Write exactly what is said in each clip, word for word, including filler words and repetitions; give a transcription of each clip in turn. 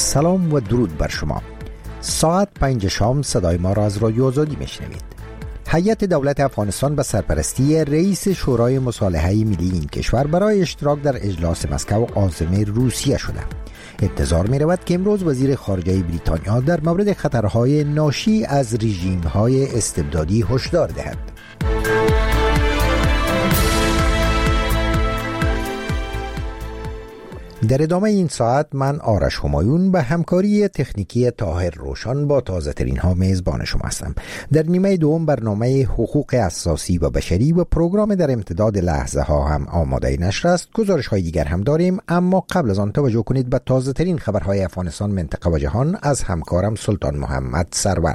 سلام و درود بر شما. ساعت پنج شام صدای ما را از رادیو آزادی میشنوید. هیئت دولت افغانستان به سرپرستی رئیس شورای مصالحه ملی این کشور برای اشتراک در اجلاس مسکو عازم روسیه شده. انتظار می رود که امروز وزیر خارجه بریتانیا در مورد خطرهای ناشی از رژیم‌های استبدادی هشدار دهد. در ادامه این ساعت من آرش همایون به همکاری تکنیکی طاهر روشن با تازه ترین ها میزبان شما هستم. در نیمه دوم برنامه حقوق اساسی و بشری و پروگرام در امتداد لحظه ها هم آماده نشر است. گزارش های دیگر هم داریم، اما قبل از آن توجه کنید به تازه ترین خبرهای افغانستان، منطقه و جهان از همکارم سلطان محمد سرور.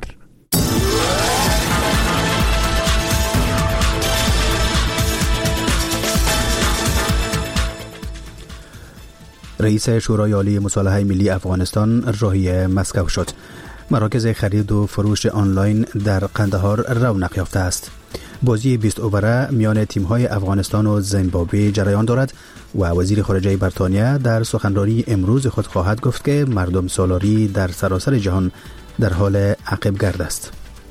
رئیس شورای عالی مصالحه ملی افغانستان راهی مسکو شد. مراکز خرید و فروش آنلاین در قندهار رونق یافته است. بازی بیست اووره میان تیم‌های افغانستان و زیمبابوه جریان دارد و وزیر خارجه بریتانیا در سخنرانی امروز خود خواهد گفت که مردم سالاری در سراسر جهان در حال عقب گرد است.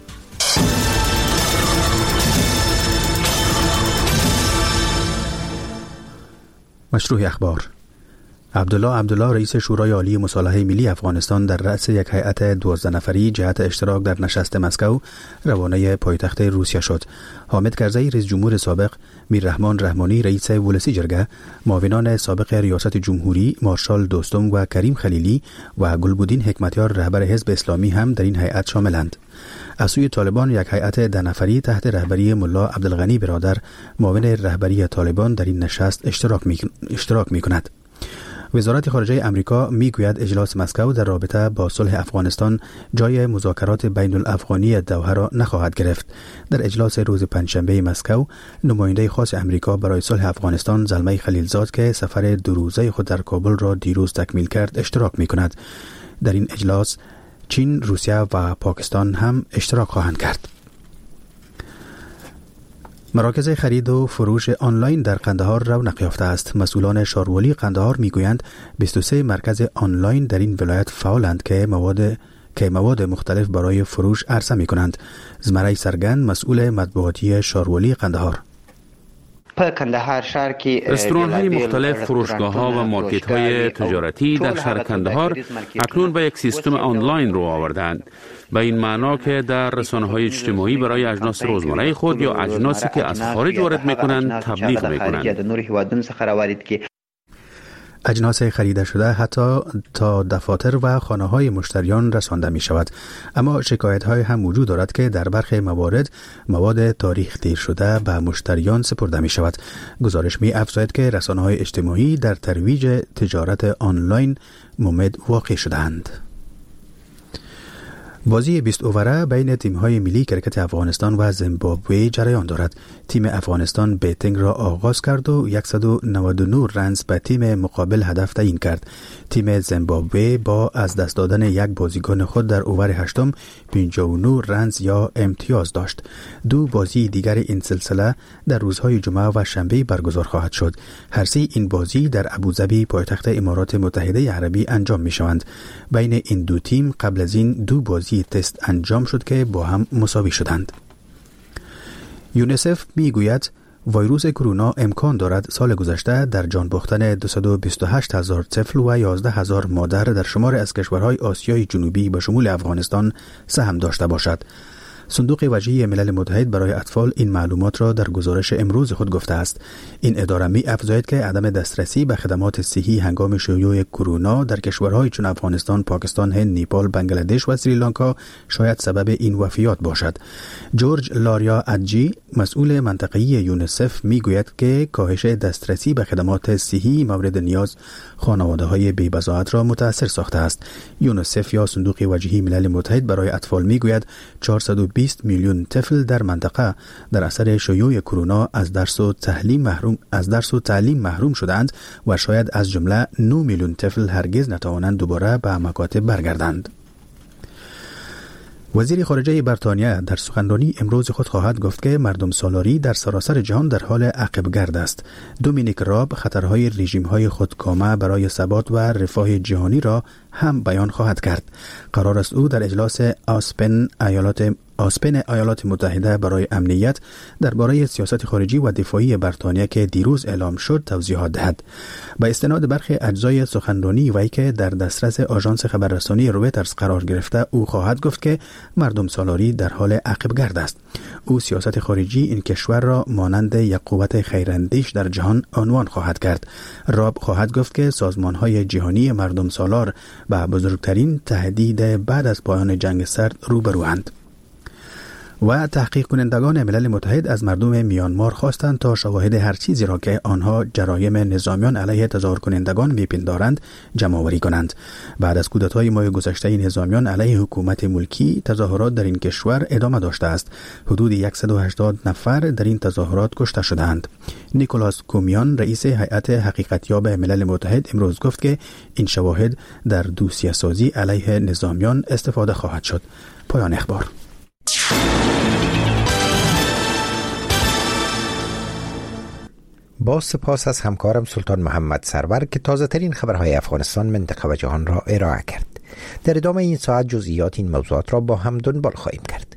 مشروع اخبار. عبدالله عبدالله رئیس شورای عالی مصالحه ملی افغانستان در رأس یک هیئت دوازده نفری جهت اشتراک در نشست مسکو روانه پایتخت روسیه شد. حامد کرزی رئیس جمهور سابق، میررحمان رحمانی رئیس ولسی جرگه، معاونان سابق ریاست جمهوری مارشال دوستم و کریم خلیلی و گلبودین حکمتیار رهبر حزب اسلامی هم در این هیئت شاملند. از سوی طالبان یک هیئت ده نفری تحت رهبری ملا عبدالغنی برادر معاون رهبری طالبان در این نشست اشتراک می... اشتراک می‌کند. وزارت خارجه امریکا میگوید اجلاس مسکو در رابطه با صلح افغانستان جای مذاکرات بین الافغانی دوحه را نخواهد گرفت. در اجلاس روز پنجشنبه مسکو، نماینده خاص امریکا برای صلح افغانستان زلمه خلیلزاد که سفر دو روزه خود در کابل را دیروز تکمیل کرد اشتراک میکند. در این اجلاس چین، روسیه و پاکستان هم اشتراک خواهند کرد. مراکز خرید و فروش آنلاین در قندهار رونق یافته است. مسئولان شاروالی قندهار میگویند بیست و سه مرکز آنلاین در این ولایت فعالند که مواد که مواد مختلف برای فروش عرضه میکنند. زمره سرگند مسئول مطبوعاتی شاروالی قندهار: رستوران های مختلف، فروشگاه ها و مارکت های تجارتی در شهر قندهار اکنون به یک سیستم آنلاین رو آوردند. به این معنا که در رسانه های اجتماعی برای اجناس روزمره خود یا اجناسی که از خارج وارد میکنند تبلیغ میکنند. اجناس خریده شده حتی تا دفاتر و خانه های مشتریان رسانده می شود. اما شکایت های هم وجود دارد که در برخی موارد مواد تاریخ دیر شده به مشتریان سپرده می شود. گزارش می افزاید که رسانه های اجتماعی در ترویج تجارت آنلاین ممد واقع شدند. بازی بیست اووره بین تیم‌های ملی کرکت افغانستان و زیمبابوه جریان دارد. تیم افغانستان بیتینگ را آغاز کرد و صد و نود و نه رنز به تیم مقابل هدف تعیین کرد. تیم زیمبابوه با از دست دادن یک بازیکن خود در اوور هشتم پنجاه و نه رنز یا امتیاز داشت. دو بازی دیگر این سلسله در روزهای جمعه و شنبه برگزار خواهد شد. هر سه این بازی در ابوظبی پایتخت امارات متحده عربی انجام می‌شوند. بین این دو تیم قبل از این دو بازی تست انجام شد که با هم مساوی شدند. یونیسف میگوید ویروس کرونا امکان دارد سال گذشته در جان باختن دویست و بیست و هشت هزار طفل و یازده هزار مادر در شمار از کشورهای آسیای جنوبی به شمول افغانستان سهم داشته باشد. صندوق وجهی ملل متحد برای اطفال این معلومات را در گزارش امروز خود گفته است. این اداره می افزاید که عدم دسترسی به خدمات صحی هنگام شیوع کرونا در کشورهای چون افغانستان، پاکستان، هند، نیپال، بنگلادش و سریلانکا شاید سبب این وفیات باشد. جورج لاریا ادجی مسئول منطقه‌ای یونیسف می گوید که کاهش دسترسی به خدمات صحی مورد نیاز خانواده‌های بی‌بضاعت را متاثر ساخته است. یونیسف یا صندوق وجهی ملل متحد برای اطفال می گوید چهارصد و بیست میلیون طفل در منطقه در اثر شیوع کرونا از درس و تعلیم محروم از درس و تعلیم محروم شدند و شاید از جمله نه میلیون طفل هرگز نتوانند دوباره به مکاتب برگردند. وزیر خارجه بریتانیا در سخنرانی امروز خود خواهد گفت که مردم سالاری در سراسر جهان در حال عقب گرد است. دومینیک راب خطرهای رژیم‌های خودکامه برای ثبات و رفاه جهانی را هم بیان خواهد کرد. قرار است او در اجلاس آسپن ایالات آسپن ایالات متحده برای امنیت درباره سیاست خارجی و دفاعی بریتانیا که دیروز اعلام شد توضیحات دهد. به استناد برخی اجزای سخنرانی وی که در دسترس آژانس خبررسانی رویترز قرار گرفته، او خواهد گفت که مردم سالاری در حال عقب گرد است. او سیاست خارجی این کشور را مانند یک قوت خیراندیش در جهان عنوان خواهد کرد. راب خواهد گفت که سازمان‌های جهانی مردم سالار به بزرگترین تهدید بعد از پایان جنگ سرد روبروند. و تحقیق کنندگان ملل متحد از مردم میانمار خواستند تا شواهد هر چیزی را که آنها جرایم نظامیان علیه تظاهر کنندگان میپندارند جمع آوری کنند. بعد از کودتای ماه گذشته نظامیان علیه حکومت ملکی، تظاهرات در این کشور ادامه داشته است. حدود صد و هشتاد نفر در این تظاهرات کشته شدند. نیکولاس کومیان، رئیس هیئت حقیقتیاب ملل متحد، امروز گفت که این شواهد در دوسیه سازی علیه نظامیان استفاده خواهد شد. پایان اخبار. با سپاس از همکارم سلطان محمد سرور که تازه ترین خبرهای افغانستان، منطقه و جهان را ارائه کرد. در ادامه این ساعت جزئیات این موضوعات را با هم دنبال خواهیم کرد.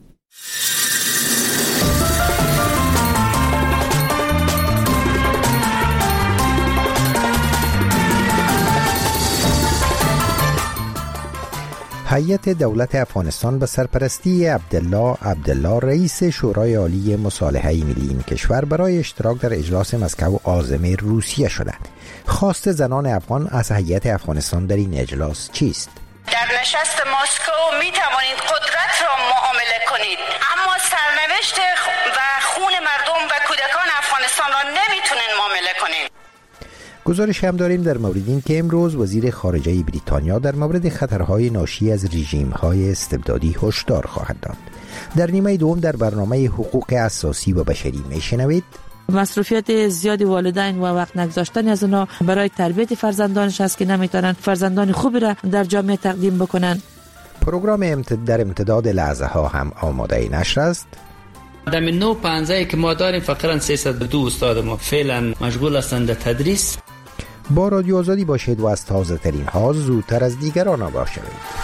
هیئت دولت افغانستان به سرپرستی عبدالله عبدالله رئیس شورای عالی مصالحه ملی این کشور برای اشتراک در اجلاس مسکو عازم روسیه شدند. خواست زنان افغان از هیئت افغانستان در این اجلاس چیست؟ در نشست مسکو می توانید قدرت را معامله کنید، اما سرنوشت و خون مردم و کودکان افغانستان را نمیتونین معامله کنید. گزارش هم داریم در مورد این که امروز وزیر خارجه بریتانیا در مورد خطرهای ناشی از رژیم‌های استبدادی هشدار خواهد داد. در نیمه دوم در برنامه حقوق اساسی و بشری میشنوید مصروفیت زیاد والدین و وقت نگذاشتن از اونا برای تربیت فرزندانش هست که نمیتونن فرزندان خوبی را در جامعه تقدیم بکنن. پروگرام در امتداد لحظه ها هم آماده نشر است. در نو پانزده که ما داریم فقط سیصد و دو استاد ما فعلا مشغول هستند در تدریس. با رادیو آزادی باشید و از تازه ترین ها زودتر از دیگران آگاه شوید.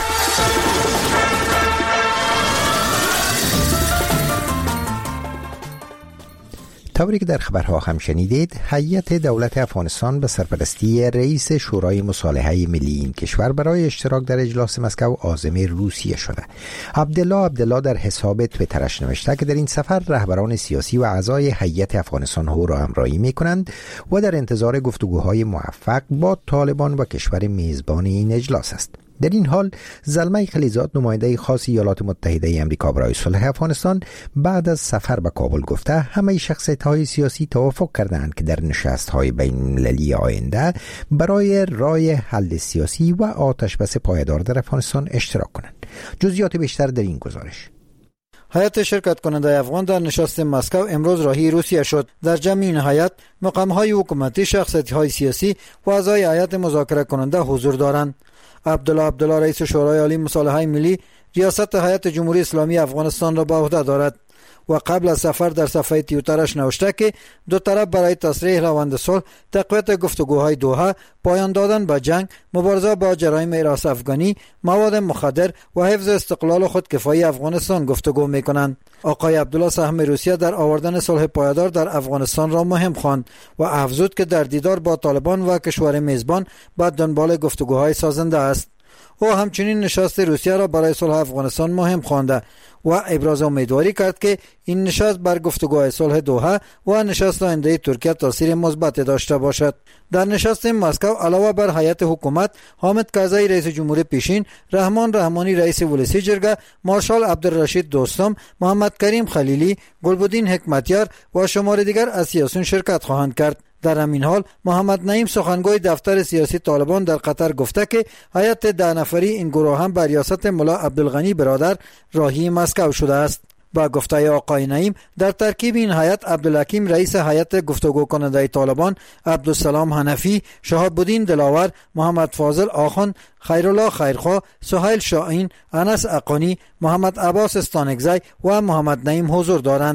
طوری که در خبرها هم شنیدید، هیئت دولت افغانستان به سرپرستی رئیس شورای مصالحه ملی این کشور برای اشتراک در اجلاس مسکو عازم روسیه شده. عبدالله عبدالله در حساب توییترش نوشته که در این سفر رهبران سیاسی و اعضای هیئت افغانستان او را همراهی می‌کنند و در انتظار گفتگوهای موفق با طالبان و کشور میزبان این اجلاس است. در این حال زلمه خلیزاد، نماینده خاص ایالات متحده آمریکا برای صلح افغانستان، بعد از سفر به کابل گفته همه شخصیت‌های سیاسی توافق کردند که در نشست‌های بین‌المللی آینده برای رای حل سیاسی و آتشبس پایدار در افغانستان اشتراک کنند. جزئیات بیشتر در این گزارش. هیئت شرکت کننده افغان در نشست مسکو امروز راهی روسیه شد. در جمع این هیئت مقام‌های حکومتی، شخصیت‌های سیاسی و اعضای هیئت مذاکره کننده حضور دارند. عبدالله عبدالله رئیس شورای عالی مصالحه ملی ریاست هیئت جمهوری اسلامی افغانستان را به عهده دارد و قبل از سفر در صفحه توییترش نوشته که دو طرف برای تسریع روند صلح، تقویت گفتگوهای دوحه، پایان دادن به جنگ، مبارزه با جرایم اراث افغانی، مواد مخدر و حفظ استقلال و خودکفایی افغانستان گفتگو می‌کنند. آقای عبدالله سهم روسیه در آوردن صلح پایدار در افغانستان را مهم خواند و افزود که در دیدار با طالبان و کشور میزبان به دنبال گفتگوهای سازنده است. او همچنین نشست روسیه را برای صلح افغانستان مهم خوانده و ابراز امیدواری کرد که این نشست بر گفتگوهای صلح دوحه و نشست آینده ترکیه تاثیر مثبت داشته باشد. در نشست مسکو علاوه بر هیئت حکومت، حامد کرزی رئیس جمهور پیشین، رحمان رحمانی رئیس ولسی جرگه، مارشال عبدالرشید دوستم، محمد کریم خلیلی، گلبدین حکمتیار و شمار دیگر از سیاسیون شرکت خواهند کرد. در همین حال محمد نعیم، سخنگوی دفتر سیاسی طالبان در قطر، گفته که هیئت ده نفری این گروه هم بر ریاست ملا عبدالغنی برادر راهی مسکو شده است. با گفته آقای نعیم، در ترکیب این هیئت عبدالحکیم رئیس هیئت گفتگو کننده طالبان، عبدالسلام حنفی، شهاب الدین دلاور، محمد فاضل آخوند، خیرالله خیرخواه، سهیل شاهین، انس اقانی، محمد عباس استانکزی و محمد نعیم حضور دارند.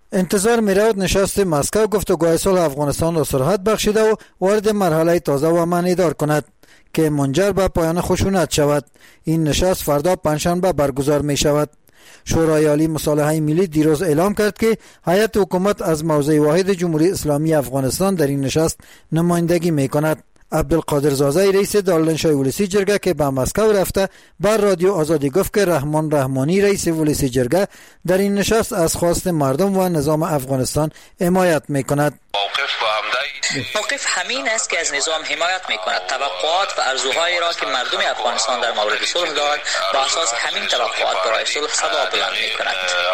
انتظار می‌رود نشست مسکو گفتگوهای صلح افغانستان را سرعت بخشیده و وارد مرحله تازه و معنیدار کند که منجر به پایان خشونت شود. این نشست فردا پنجشنبه برگزار می شود. شورای عالی مصالحه ملی دیروز اعلام کرد که هیئت حکومت از موضع واحد جمهوری اسلامی افغانستان در این نشست نمایندگی می کند. عبدالقادر زازای رئیس دارالانشای ولسی جرگه که به مسکو رفته بر رادیو آزادی گفت که رحمان رحمانی رئیس ولسی جرگه در این نشست از خواست مردم و نظام افغانستان حمایت می کند. موقف همین است که از نظام حمایت می کند. توقعات و آرزوهایی را که مردم افغانستان در مورد صلح دارند با اساس همین توقعات برای صلح صدا بلند می کند.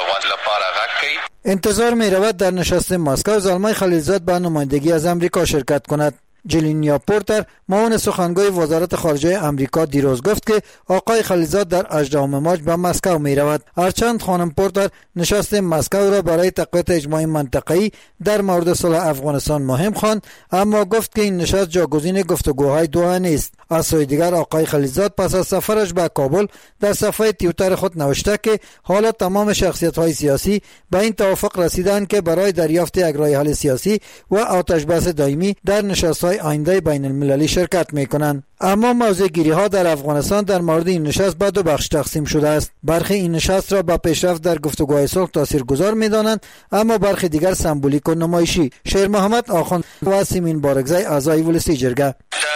انتظار می رود در نشست مسکو زلمای خلیلزاد به نمایندگی از امریکا شرکت کند. جلینیا پورتر معاون سخنگوی وزارت خارجه امریکا دیروز گفت که آقای خلیلزاد در هجدهم مارس به مسکو می رود. هرچند خانم پورتر نشست مسکو را برای تقویت اجماع منطقه‌ای در مورد صلح افغانستان مهم خواند، اما گفت که این نشست جاگزین گفتگوهای دوحه نیست. از سوی دیگر آقای خلیلزاد پس از سفرش به کابل در صفحه توییتر خود نوشته که حالا تمام شخصیت‌های سیاسی به این توافق رسیدند که برای دریافت یک راه حل سیاسی و آتش بس دائمی در نشست‌های آینده بین المللی شرکت می‌کنند. اما موضع گیری ها در افغانستان در مورد این نشست به دو بخش تقسیم شده است. برخی این نشست را به پیشرفت در گفتگوهای صلح تاثیرگذار می‌دانند، اما برخی دیگر سمبولیک و نمایشی. شیر محمد آخوند و سیمین بارگزای اعضای ولسی جرگه: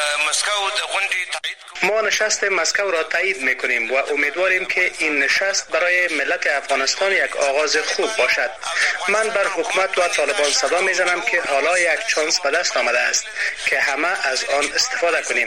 ما نشست مسکو را تایید میکنیم و امیدواریم که این نشست برای ملت افغانستان یک آغاز خوب باشد. من بر حکومت و طالبان صدا میزنم که حالا یک چانس به دست آمده است که همه از آن استفاده کنیم.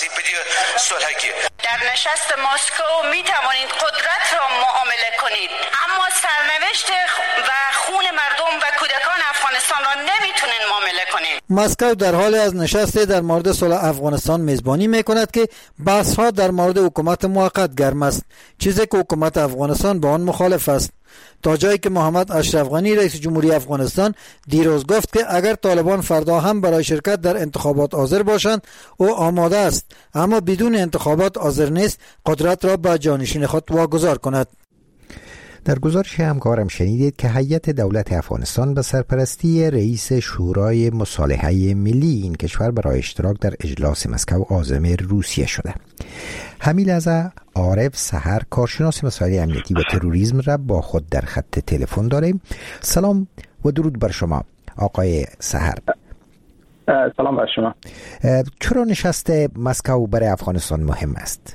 در نشست مسکو می توانید قدرت را معامله کنید، اما سرنوشت و خون مردم و کودکان افغانستان را نمیتونین معامله کنید. مسکو در حال از نشست در مورد صلح افغانستان میزبانی میکند که بحث ها در مورد حکومت موقت گرم است، چیزی که حکومت افغانستان با آن مخالف است. تا جایی که محمد اشرف غنی رئیس جمهوری افغانستان دیروز گفت که اگر طالبان فردا هم برای شرکت در انتخابات حاضر باشند او آماده است، اما بدون انتخابات حاضر نیست قدرت را به جانشین خود واگذار کند. در گزارش همکارم شنیدید که هیئت دولت افغانستان به سرپرستی رئیس شورای مصالحه ملی این کشور برای اشتراک در اجلاس مسکو عازم روسیه شده. حمیل از عارف سحر کارشناس مسائل امنیتی و تروریسم را با خود در خط تلفن داریم. سلام و درود بر شما آقای سحر. سلام بر شما. چرا نشست مسکو برای افغانستان مهم است؟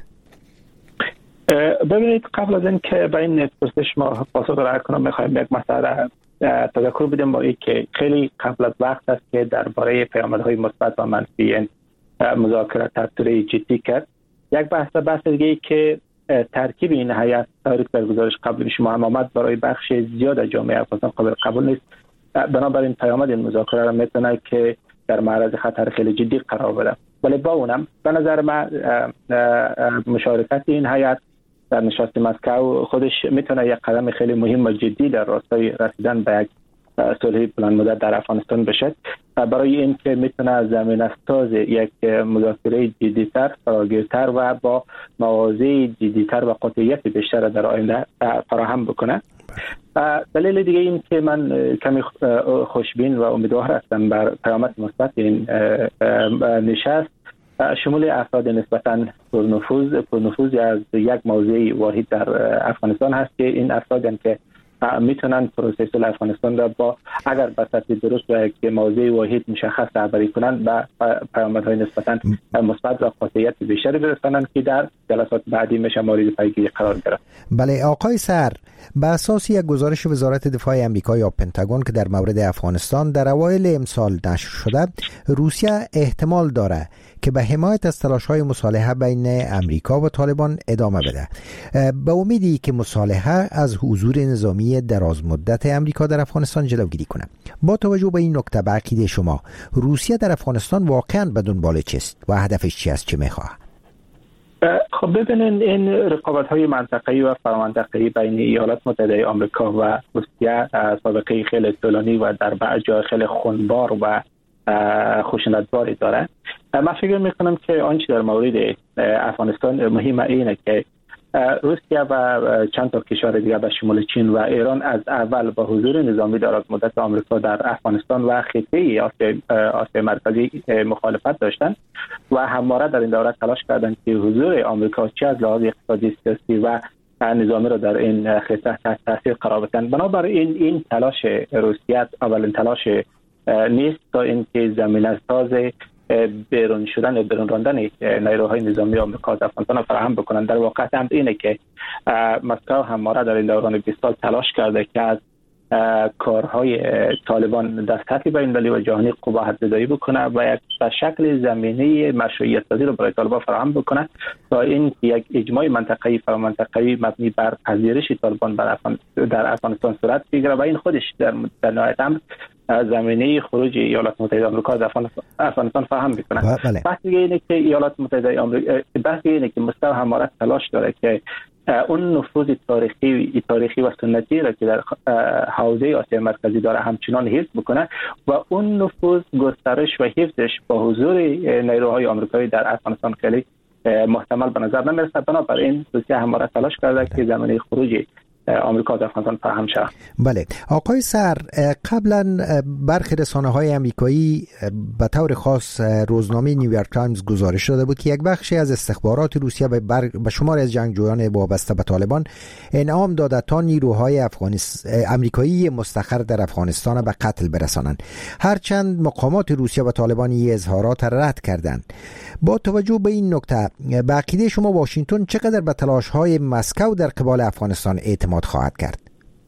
ببینید، قبل از این که به این پرسش ما پاسخ ارائه کنم میخوایم یک مسئله تذکر بدیم با این که خیلی قبل از وقت است که درباره پیامدهای مثبت و منفی مذاکرات تطوری جدی کرد. یک بحث بحث دیگه ای که ترکیب این هیئت تاریخ در گزارش قبل شما هم آمد برای بخش زیاد از جامعه افغانستان قابل قبول نیست. بنابراین پیامد این مذاکره را میتونه که در معرض خطر خیلی جدی قرار بده. ولی با اونم به نظر من مشارکت این هیئت در نشست مسکو خودش میتونه یک قدم خیلی مهم و جدی در راستای رسیدن به یک صلح بلند مدت در افغانستان بشه، برای این که میتونه زمینه ساز یک مذاکره جدی‌تر، فراگیرتر و با مواضع جدی‌تر و قطعیت بیشتر در آینده فراهم بکنه. دلیل دیگه این که من کمی خوشبین و امیدوار هستم بر پیامد مثبت این نشست شمول افراد نسبتاً پرنفوذ پرنفوذی از یک موضوع واحد در افغانستان هست که این افرادن که میتونن پروسه صلح افغانستان را با اگر به سطح درست و یک موضوع واحد مشخص رهبری کنن به پیامدهای نسبتاً مثبت و قاطعیت بیشتری برسانند که در جلسات بعدی میشه مورد پیگیری قرار گرفت. بله آقای سر، به اساس یک گزارش وزارت دفاع آمریکا یا پنتاگون که در مورد افغانستان در اوایل امسال نشر شده، روسیه احتمال داره که به حمایت از تلاش‌های مصالحه بین امریکا و طالبان ادامه بده، به امیدی که مصالحه از حضور نظامی دراز مدت امریکا در افغانستان جلوگیری کنه. با توجه به این نکته، به عقیده شما روسیه در افغانستان واقعا به دنبال چیست و هدفش چی است، چه میخواه؟ خب ببینید، این رقابت‌های منطقه‌ای و فرامنطقه‌ای بین ایالات متحده آمریکا و روسیه سابقه خیلی طولانی و در بعض جای خیلی خونبار و خشونتباری داره. من فکر میکنم که آنچه در مورد افغانستان مهمه اینه که روسیه و چند تا کشور دیگر به شمول چین و ایران از اول با حضور نظامی دراز مدت آمریکا در افغانستان و خطه آسیای مرکزی مخالفت داشتند و همواره در این دوره تلاش کردند که حضور آمریکا چه از لحاظ اقتصادی، سیاسی و نظامی را در این خطه تحت تاثیر قرار بدهند. بنابراین این تلاش روسیه اولین تلاش نیست تا اینکه زمینه ساز بیرون شدن و بیرون راندن نیروهای نظامی آمریکا از افغانستان فراهم بکنند. در واقع هم اینه که مسکو همواره در این دوران بیست سال تلاش کرده که از کارهای طالبان در سطح بین‌المللی و جهانی قباحت زدایی بکنه و یک به شکل زمینه مشروعیت سازی رو برای طالبان فراهم بکنه تا این یک اجماع منطقه‌ای و منطقه‌ای مبنی بر پذیرش طالبان در افغانستان صورت بگیره و این خودش در در نهایت امر زمینه خروج ایالات متحده آمریکا از افغانستان فراهم می‌کنه. بحث دیگه اینه که ایالات متحده آمریکا بحث اینه که مسکو همواره تلاش داره که اون نفوذ تاریخی تاریخی و سنتی را که در حوزه آسیا مرکزی داره همچنان حفظ بکنه و اون نفوذ گسترش و حفظش با حضور نیروهای آمریکایی در افغانستان خیلی محتمل به نظر نمیرسه. بنابراین روسیه همواره تلاش کرده که زمینه خروج آمریکا از افغانستان فراهم شود. بله آقای سر، قبلا برخی رسانه‌های آمریکایی به طور خاص روزنامه نیویورک تایمز گزارش داده بود که یک بخشی از استخبارات روسیه به, بر... به شمار از جنگجویان وابسته به طالبان انعام داده تا نیروهای افغانستان آمریکایی مستقر در افغانستان به قتل برسانند، هرچند مقامات روسیه و طالبان این اظهارات رد کردند. با توجه به این نکته، به عقیده شما واشنگتن چقدر به تلاش‌های مسکو در قبال افغانستان اعتماد خواهد کرد؟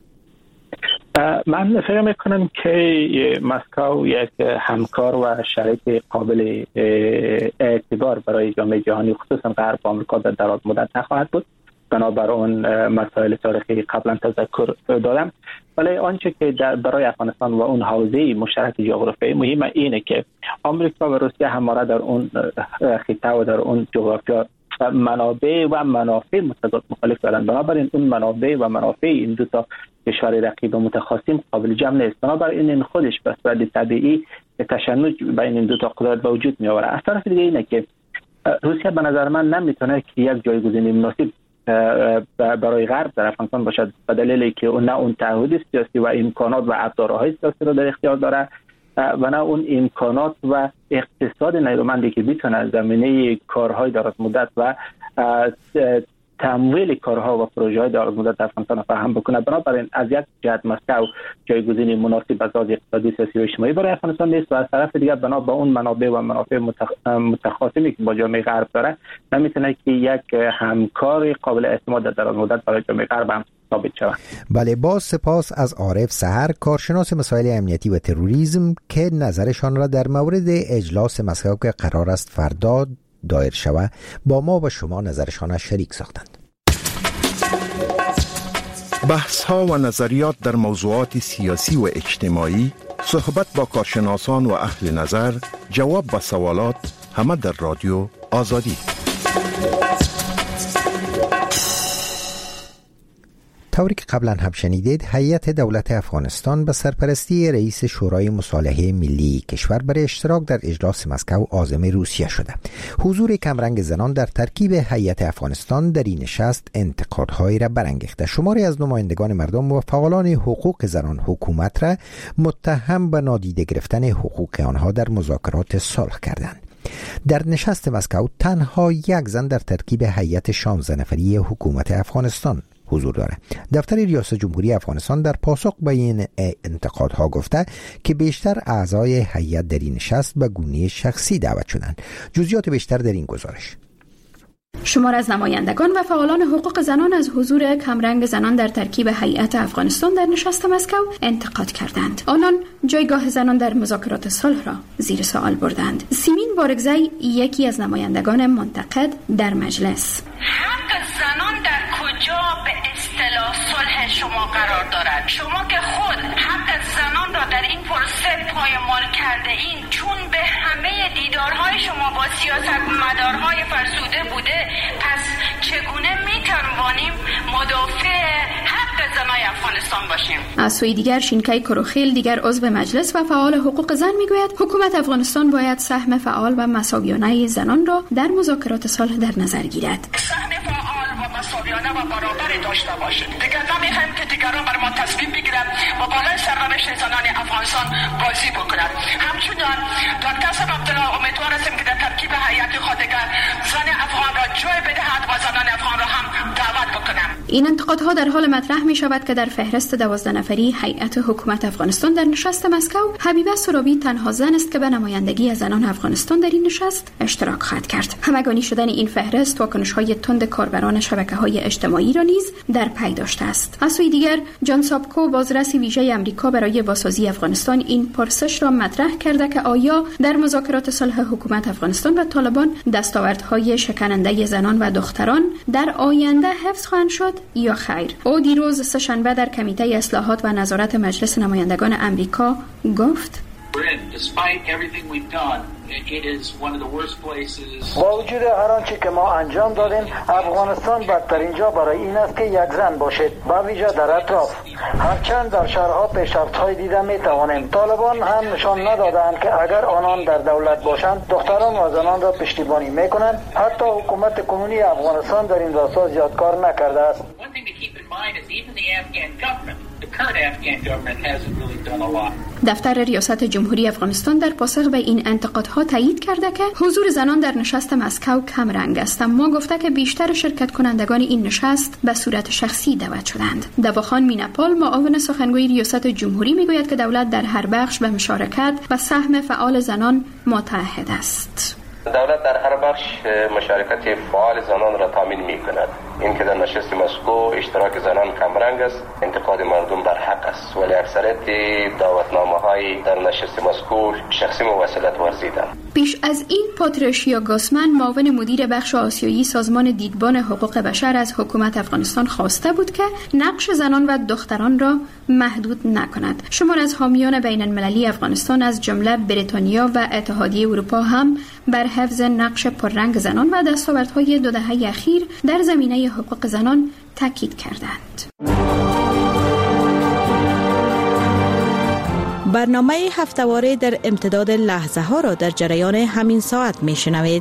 من فکر میکنم که مسکو یک همکار و شریک قابل اعتبار برای جامعه جهانی خصوصا غرب و آمریکا در دراز مدت نخواهد بود. بنابر اون مسائل تاریخی قبلا تذکر دادم، ولی آنچه که برای افغانستان و اون حوزه مشترک جغرافیایی مهم اینه که آمریکا و روسیه همواره در اون خطه و در اون جغرافیا منابع و منافع متضاد مخالف دارند. بنابراین اون منابع و منافع این دو تا کشور رقیب و متخاصم قابل جمع نیست. بنابراین این خودش به صورت طبیعی تشنج بین این دو تا قدرت به وجود می آورد. از طرف دیگه اینه که روسیه به نظر من نمیتونه که یک جایگزینی مناسب برای غرب در افغانستان باشد، به دلیلی که اون نه اون تعهد سیاسی و امکانات و ابزارهای سیاسی رو در اختیار داره و نه اون امکانات و اقتصاد نیرومندی که میتونه زمینه کارهای دراز مدت و تمویل کارها و پروژه‌های دراز مدت در افغانستان فراهم بکنه. بنابراین از یک جهت مسکو جایگزینی مناسب از لحاظ اقتصادی، سیاسی و اجتماعی برای افغانستان نیست و از طرف دیگر بنا به اون منابع و منافع متخاصمی که با جامعه غرب داره نمیتونه که یک همکار قابل اعتماد در دراز مدت برای جامعه غرب هم ثابت شود. بله، با سپاس از عارف سحر، کارشناس مسائل امنیتی و تروریسم، که نظرشان را در مورد اجلاس مسکو که قرار است فردا دایر شود با ما و شما نظرشان شریک ساختند. بحث ها و نظریات در موضوعات سیاسی و اجتماعی، صحبت با کارشناسان و اهل نظر، جواب به سوالات، همه در رادیو آزادی. طوری که قبلا هم شنیدید، هیئت دولت افغانستان به سرپرستی رئیس شورای مصالحه ملی کشور برای اشتراک در اجلاس مسکو عازم روسیه شده. حضور کمرنگ زنان در ترکیب هیئت افغانستان در این نشست انتقادهایی را برانگیخته. شماری از نمایندگان مردم و فعالان حقوق زنان حکومت را متهم به نادیده گرفتن حقوق آنها در مذاکرات صلح کردند. در نشست مسکو تنها یک زن در ترکیب هیئت شانزده نفری حکومت افغانستان حضور داره. دفتر ریاست جمهوری افغانستان در پاسخ به این انتقادها گفته که بیشتر اعضای هیئت در این نشست به گونه شخصی دعوت شدند. جزئیات بیشتر در این گزارش. شمار از نمایندگان و فعالان حقوق زنان از حضور کمرنگ زنان در ترکیب هیئت افغانستان در نشست مسکو انتقاد کردند. آنان جایگاه زنان در مذاکرات صلح را زیر سوال بردند. سیمین بارگزی، یکی از نمایندگان منتقد در مجلس: حق زنان در کجا به اصطلاح صلح شما قرار دارد؟ شما که خود حق زنان را در این پروسه پایمال کرده این، چون به همه دیدارهای شما با سیاست مدارهای فرسوده بوده، پس چگونه میتوانیم مدافع حق زنای افغانستان باشیم؟ از سوی دیگر شینکای کروخیل، دیگر عضو مجلس و فعال حقوق زن، میگوید حکومت افغانستان باید سهم فعال و مساویانه زنان را در مذاکرات صلح در نظر گیرد. سهم فعال و مساویانه و برابر داشته باشیم. دیگر نمیخوایم که دیگران بر ما تصمیم بگیرن و بالای سرنوشت زنان افغانستان بازی بکنن. همچنان در کسب عبدالله امیدوار هستیم که در ترکیب هیئت خود دیگر زن افغان را جای بدهد و زنان افغان را هم دعوت بکنم. این انتقادها در حال مطرح می شود که در فهرست دوازده نفری هیئت حکومت افغانستان در نشست مسکو، حبیبه سرابی تنها زن است که به نمایندگی از زنان افغانستان در این نشست اشتراک خواهد کرد. همگانی شدن این فهرست واکنش‌های تند کاربران شبکه‌های اجتماعی را نیز در پی داشته است. از سوی دیگر جان سابکو، بازرس ویژه آمریکا برای بازسازی افغانستان، این پرسش را مطرح کرده که آیا در مذاکرات صلح حکومت افغانستان و طالبان دستاوردهای شکننده زنان و دختران در آینده حفظ خواهند شد یا خیر. او دیروز سه‌شنبه در کمیته اصلاحات و نظارت مجلس نمایندگان آمریکا گفت: با وجود هر آنچه که ما انجام دادیم، افغانستان بدترین جا برای این است که یک زن باشد، با ویژه در اطراف. هرچند در شهرها پیشرفت‌های دیده می‌توانیم. طالبان هم نشان ندادند که اگر آنان در دولت باشند، دختران و زنان را پشتیبانی می‌کنند. حتی حکومت کنونی افغانستان در این راستا زیاد کار نکرده است. دفتر ریاست جمهوری افغانستان در پاسخ به این انتقادها تایید کرده که حضور زنان در نشست مسکو کم رنگ است، اما گفته که بیشتر شرکت کنندگان این نشست به صورت شخصی دعوت شدند. دواخان میناپال، معاون سخنگوی ریاست جمهوری، میگوید که دولت در هر بخش به مشارکت و سهم فعال زنان متعهد است. دولت در هر بخش مشارکت فعال زنان را تامین می کند. این که در نشست مسکو اشتراک زنان کمرنگ است، انتقاد مردم بر حق است، ولی اکثریت دعوتنامه های در نشست مسکو شخصی مواصلت ورزیدند. پیش از این پاتریشیا گاسمن، معاون مدیر بخش آسیایی سازمان دیدبان حقوق بشر، از حکومت افغانستان خواسته بود که نقش زنان و دختران را محدود نکند. شمار از حامیان بین المللی افغانستان از جمله بریتانیا و اتحادیه اروپا هم بر حفظ نقش پررنگ زنان و دستاوردهای دو دهه اخیر در زمینه حقوق زنان تاکید کردند. برنامه هفته‌واره در امتداد لحظه ها را در جریان همین ساعت می شنوید.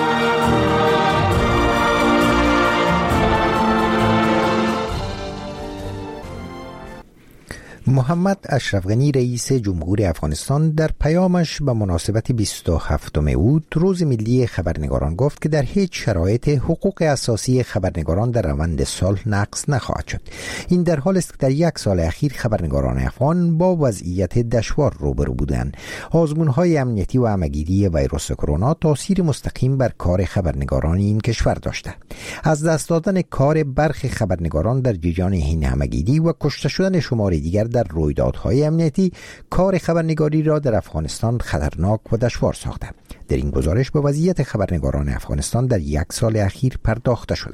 محمد اشرف غنی رئیس جمهور افغانستان در پیامش به مناسبت بیست و هفتم اوت روز ملی خبرنگاران گفت که در هیچ شرایط حقوق اساسی خبرنگاران در روند صلح نقض نخواهد شد. این در حالی است که در یک سال اخیر خبرنگاران افغان با وضعیت دشوار روبرو بودند. آزمون‌های امنیتی و همه‌گیری ویروس کرونا تاثیر مستقیم بر کار خبرنگاران این کشور داشته. از دست دادن کار برخی خبرنگاران در جریان این همه‌گیری و کشته شدن شمار دیگر در رویدادهای امنیتی، کار خبرنگاری را در افغانستان خطرناک و دشوار ساخته. در این گزارش به وضعیت خبرنگاران افغانستان در یک سال اخیر پرداخته شده.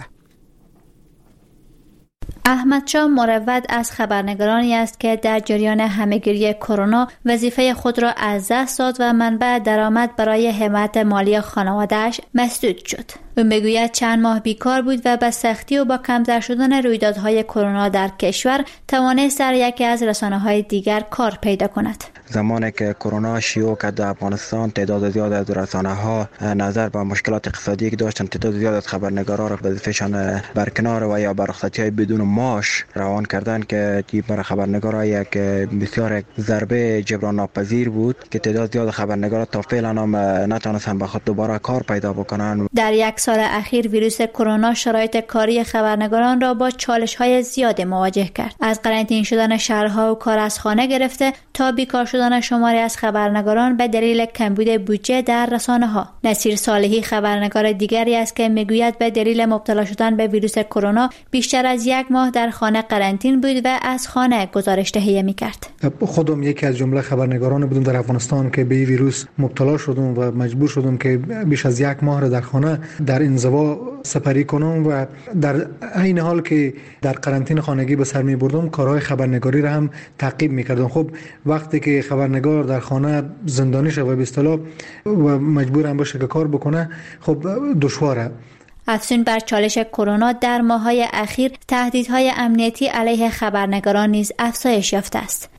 احمد شاه مروت از خبرنگارانی است که در جریان همه‌گیری کرونا وظیفه خود را از دست داد و منبع درآمد برای حمایت مالی خانواده‌اش مسدود شد. او میگوید چند ماه بیکار بود و به سختی و با کمتر شدن رویدادهای کرونا در کشور توانست در یکی از رسانه‌های دیگر کار پیدا کند. زمانی که کرونا شیوع کرد در افغانستان، تعداد زیاد از رسانه‌ها نظر به مشکلات اقتصادی که داشتند، تعداد زیاد از خبرنگاران را وظیفه‌شان برکنار و یا بر رخصتی‌های بدون معاش روان کردند که برای خبرنگاران یک بسیار ضربه جبران ناپذیر بود که تعداد زیاد خبرنگاران تا فعلا هم نتونستند به خود دوباره کار پیدا بکنند. در یک سال اخیر ویروس کرونا شرایط کاری خبرنگاران را با چالش‌های زیاد مواجه کرد. از قرنطینه شدن شهرها و کار از خانه گرفته تا بیکار شدن شماری از خبرنگاران به دلیل کمبود بودجه در رسانه‌ها. نصیر صالحی خبرنگار دیگری است که میگوید به دلیل مبتلا شدن به ویروس کرونا بیشتر از یک ماه در خانه قرنطینه بود و از خانه گزارش تهیه می‌کرد. خودم یکی از جمله خبرنگاران بودم در افغانستان که به ویروس مبتلا شدم و مجبور شدم که بیش از یک ماه را در خانه در انزوا سپری کنم و در این حال که در قرنطینه خانگی به سر می بردم کارهای خبرنگاری را هم تعقیب می کردم. خب وقتی که خبرنگار در خانه زندانی شده و به اصطلاح و مجبور هم باشه که کار بکنه، خب دشواره. افزون بر چالش کرونا در ماه‌های اخیر تهدیدهای امنیتی علیه خبرنگاران نیز افزایش یافته است.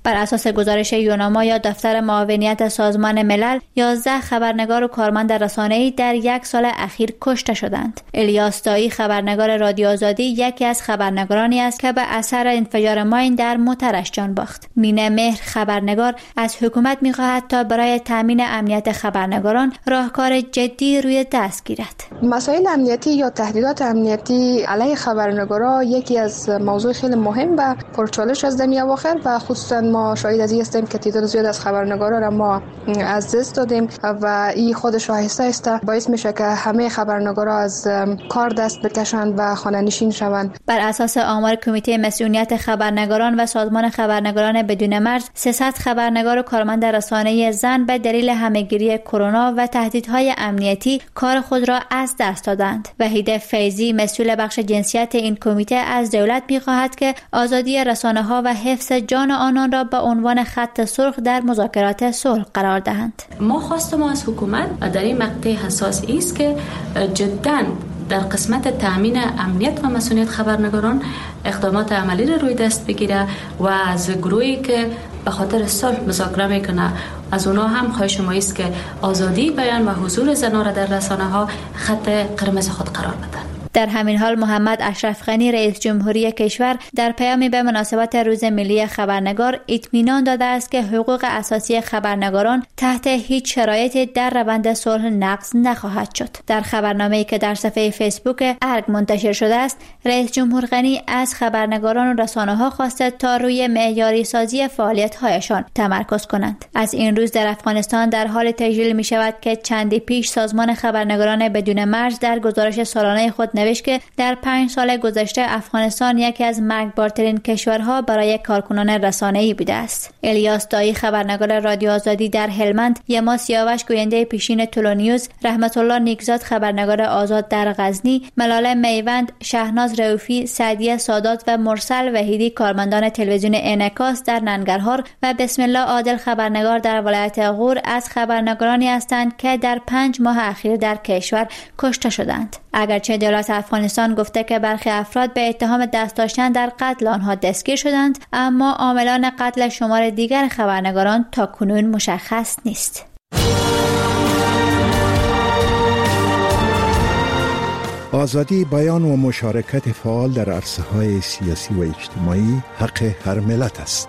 بر اساس گزارش یوناما یا دفتر معاونیت سازمان ملل، یازده خبرنگار و کارمند رسانه‌ای در یک سال اخیر کشته شدند. الیاس دایی، خبرنگار رادیو آزادی، یکی از خبرنگارانی است که به اثر انفجار ماین در موترش جان باخت. مینه مهر، خبرنگار، از حکومت می‌خواهد تا برای تامین امنیت خبرنگاران راهکار جدی روی دست گیرد. مسائل امنیتی یا تهدیدات امنیتی علیه خبرنگارا یکی از موضوع خیلی مهم و پرچالش از دنیا اواخر و خصوصا ما شاهد از این هستیم که تعداد زیاد از خبرنگارا را ما از دست دادیم و این خودش آهسته آهسته باعث میشه که همه خبرنگارا از کار دست بکشند و خانه‌نشین شوند. بر اساس آمار کمیته مسئولیت خبرنگاران و سازمان خبرنگاران بدون مرز، سیصد خبرنگار و کارمند رسانه‌ای زن به دلیل همه‌گیری کرونا و تهدیدهای امنیتی کار خود را از دست دادند. وحید فیضی، مسئول بخش جنسیت این کمیته، از دولت می‌خواهد که آزادی رسانه‌ها و حفظ جان آنان را به عنوان خط سرخ در مذاکرات صلح قرار دهند. ما خواست ما از حکومت در این مقطع حساس است که جداً در قسمت تامین امنیت و مسئولیت خبرنگاران اقدامات عملی را روی دست بگیره و از گروهی که به خاطر صلح مذاکره میکنه از اونا هم خواهش ما است که آزادی بیان و حضور زنان را در رسانه‌ها خط قرمز خود قرار بدن. در همین حال محمد اشرف غنی، رئیس جمهوری کشور، در پیامی به مناسبت روز ملی خبرنگار اطمینان داده است که حقوق اساسی خبرنگاران تحت هیچ شرایطی در روند صلح نقض نخواهد شد. در خبرنامه‌ای که در صفحه فیسبوک ارگ منتشر شده است، رئیس جمهور غنی از خبرنگاران و رسانه‌ها خواسته تا روی معیاری سازی فعالیت‌هایشان تمرکز کنند. از این روز در افغانستان در حال تجلیل می شود که چندی پیش سازمان خبرنگاران بدون مرز در گزارش سالانه خود نوشت که در پنج سال گذشته افغانستان یکی از مرگبارترین کشورها برای کارکنان رسانه‌ای بوده است. الیاس دایی، خبرنگار رادیو آزادی در هلمند، یما سیاوش، گوینده پیشین تولونیوز، رحمت الله نیکزاد، خبرنگار آزاد در غزنی، ملاله میوند، شهناز رؤوفی، سعدیه سادات و مرسل وحیدی، کارمندان تلویزیون انعکاس در ننگرهار و بسم الله عادل، خبرنگار در ولایت غور، از خبرنگارانی هستند که در پنج ماه اخیر در کشور کشته شدند. اگرچه دولت افغانستان گفته که برخی افراد به اتهام دست داشتن در قتل آنها دستگیر شدند، اما عاملان قتل شمار دیگر خبرنگاران تا کنون مشخص نیست. آزادی بیان و مشارکت فعال در عرصه‌های سیاسی و اجتماعی حق هر ملت است.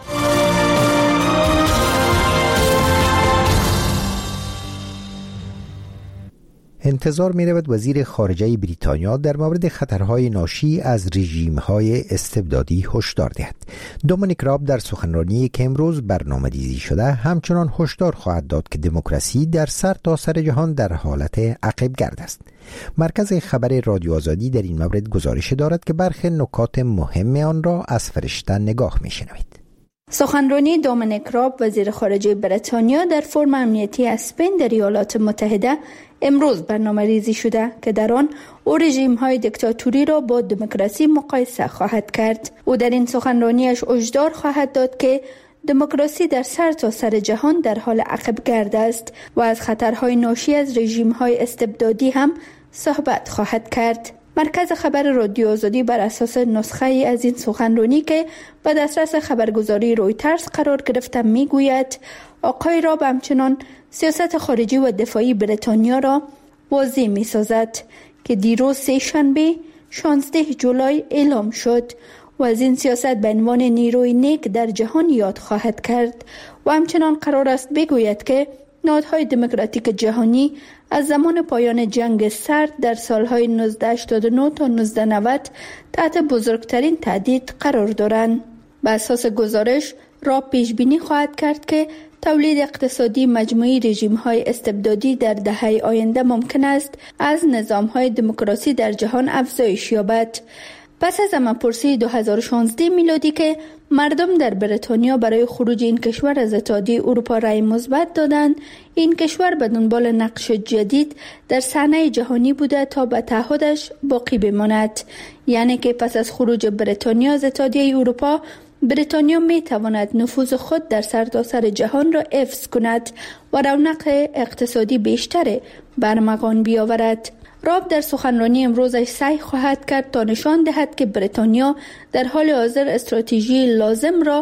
انتظار می رود وزیر خارجه بریتانیا در مورد خطرهای ناشی از رژیم‌های استبدادی هشدار دهد. دومینیک راب در سخنرانی که امروز برنامه‌ریزی شده همچنان هشدار خواهد داد که دموکراسی در سرتاسر سر جهان در حالت عقب‌گرد است. مرکز خبر رادیو آزادی در این مورد گزارش دارد که برخی نکات مهم آن را از فرشته نگاه می‌شنوید. سخنرانی دومینیک راب، وزیر خارجه بریتانیا، در فرم امنیتی اسپین در ایالات متحده امروز برنامه ریزی شده که در آن او رژیم های دیکتاتوری را با دموکراسی مقایسه خواهد کرد. او در این سخنرانیش هشدار خواهد داد که دموکراسی در سر تا سر جهان در حال عقب گرد است و از خطرهای ناشی از رژیم های استبدادی هم صحبت خواهد کرد. مرکز خبر رادیو آزادی بر اساس نسخه ای از این سخنرانی که به دسترس خبرگزاری رویترز قرار گرفته میگوید آقای راب همچنان سیاست خارجی و دفاعی بریتانیا را واضح می سازد که دیروز سه شنبه شانزده جولای اعلام شد و از این سیاست به عنوان نیروی نیک در جهان یاد خواهد کرد و همچنان قرار است بگوید که نهادهای دموکراتیک جهانی از زمان پایان جنگ سرد در سالهای نوزده هشتاد و نه تا نوزده نود تحت بزرگترین تهدید قرار دارند. به اساس گزارش، راب پیش بینی خواهد کرد که تولید اقتصادی مجموعی رژیم‌های استبدادی در دهه آینده ممکن است از نظام‌های دموکراسی در جهان افزایش یابد. پس از زمان‌پرسی دو هزار و شانزده میلادی که مردم در بریتانیا برای خروج این کشور از اتحادیه اروپا رأی مثبت دادند، این کشور به دنبال نقش جدید در صحنه جهانی بوده تا به تعهدش باقی بماند. یعنی که پس از خروج بریتانیا از اتحادیه اروپا، بریتانیا می تواند نفوذ خود در سرتاسر جهان را حفظ کند و رونق اقتصادی بیشتر برمغان بیاورد. راب در سخنرانی امروزش سعی خواهد کرد تا نشان دهد که بریتانیا در حال حاضر استراتژی لازم را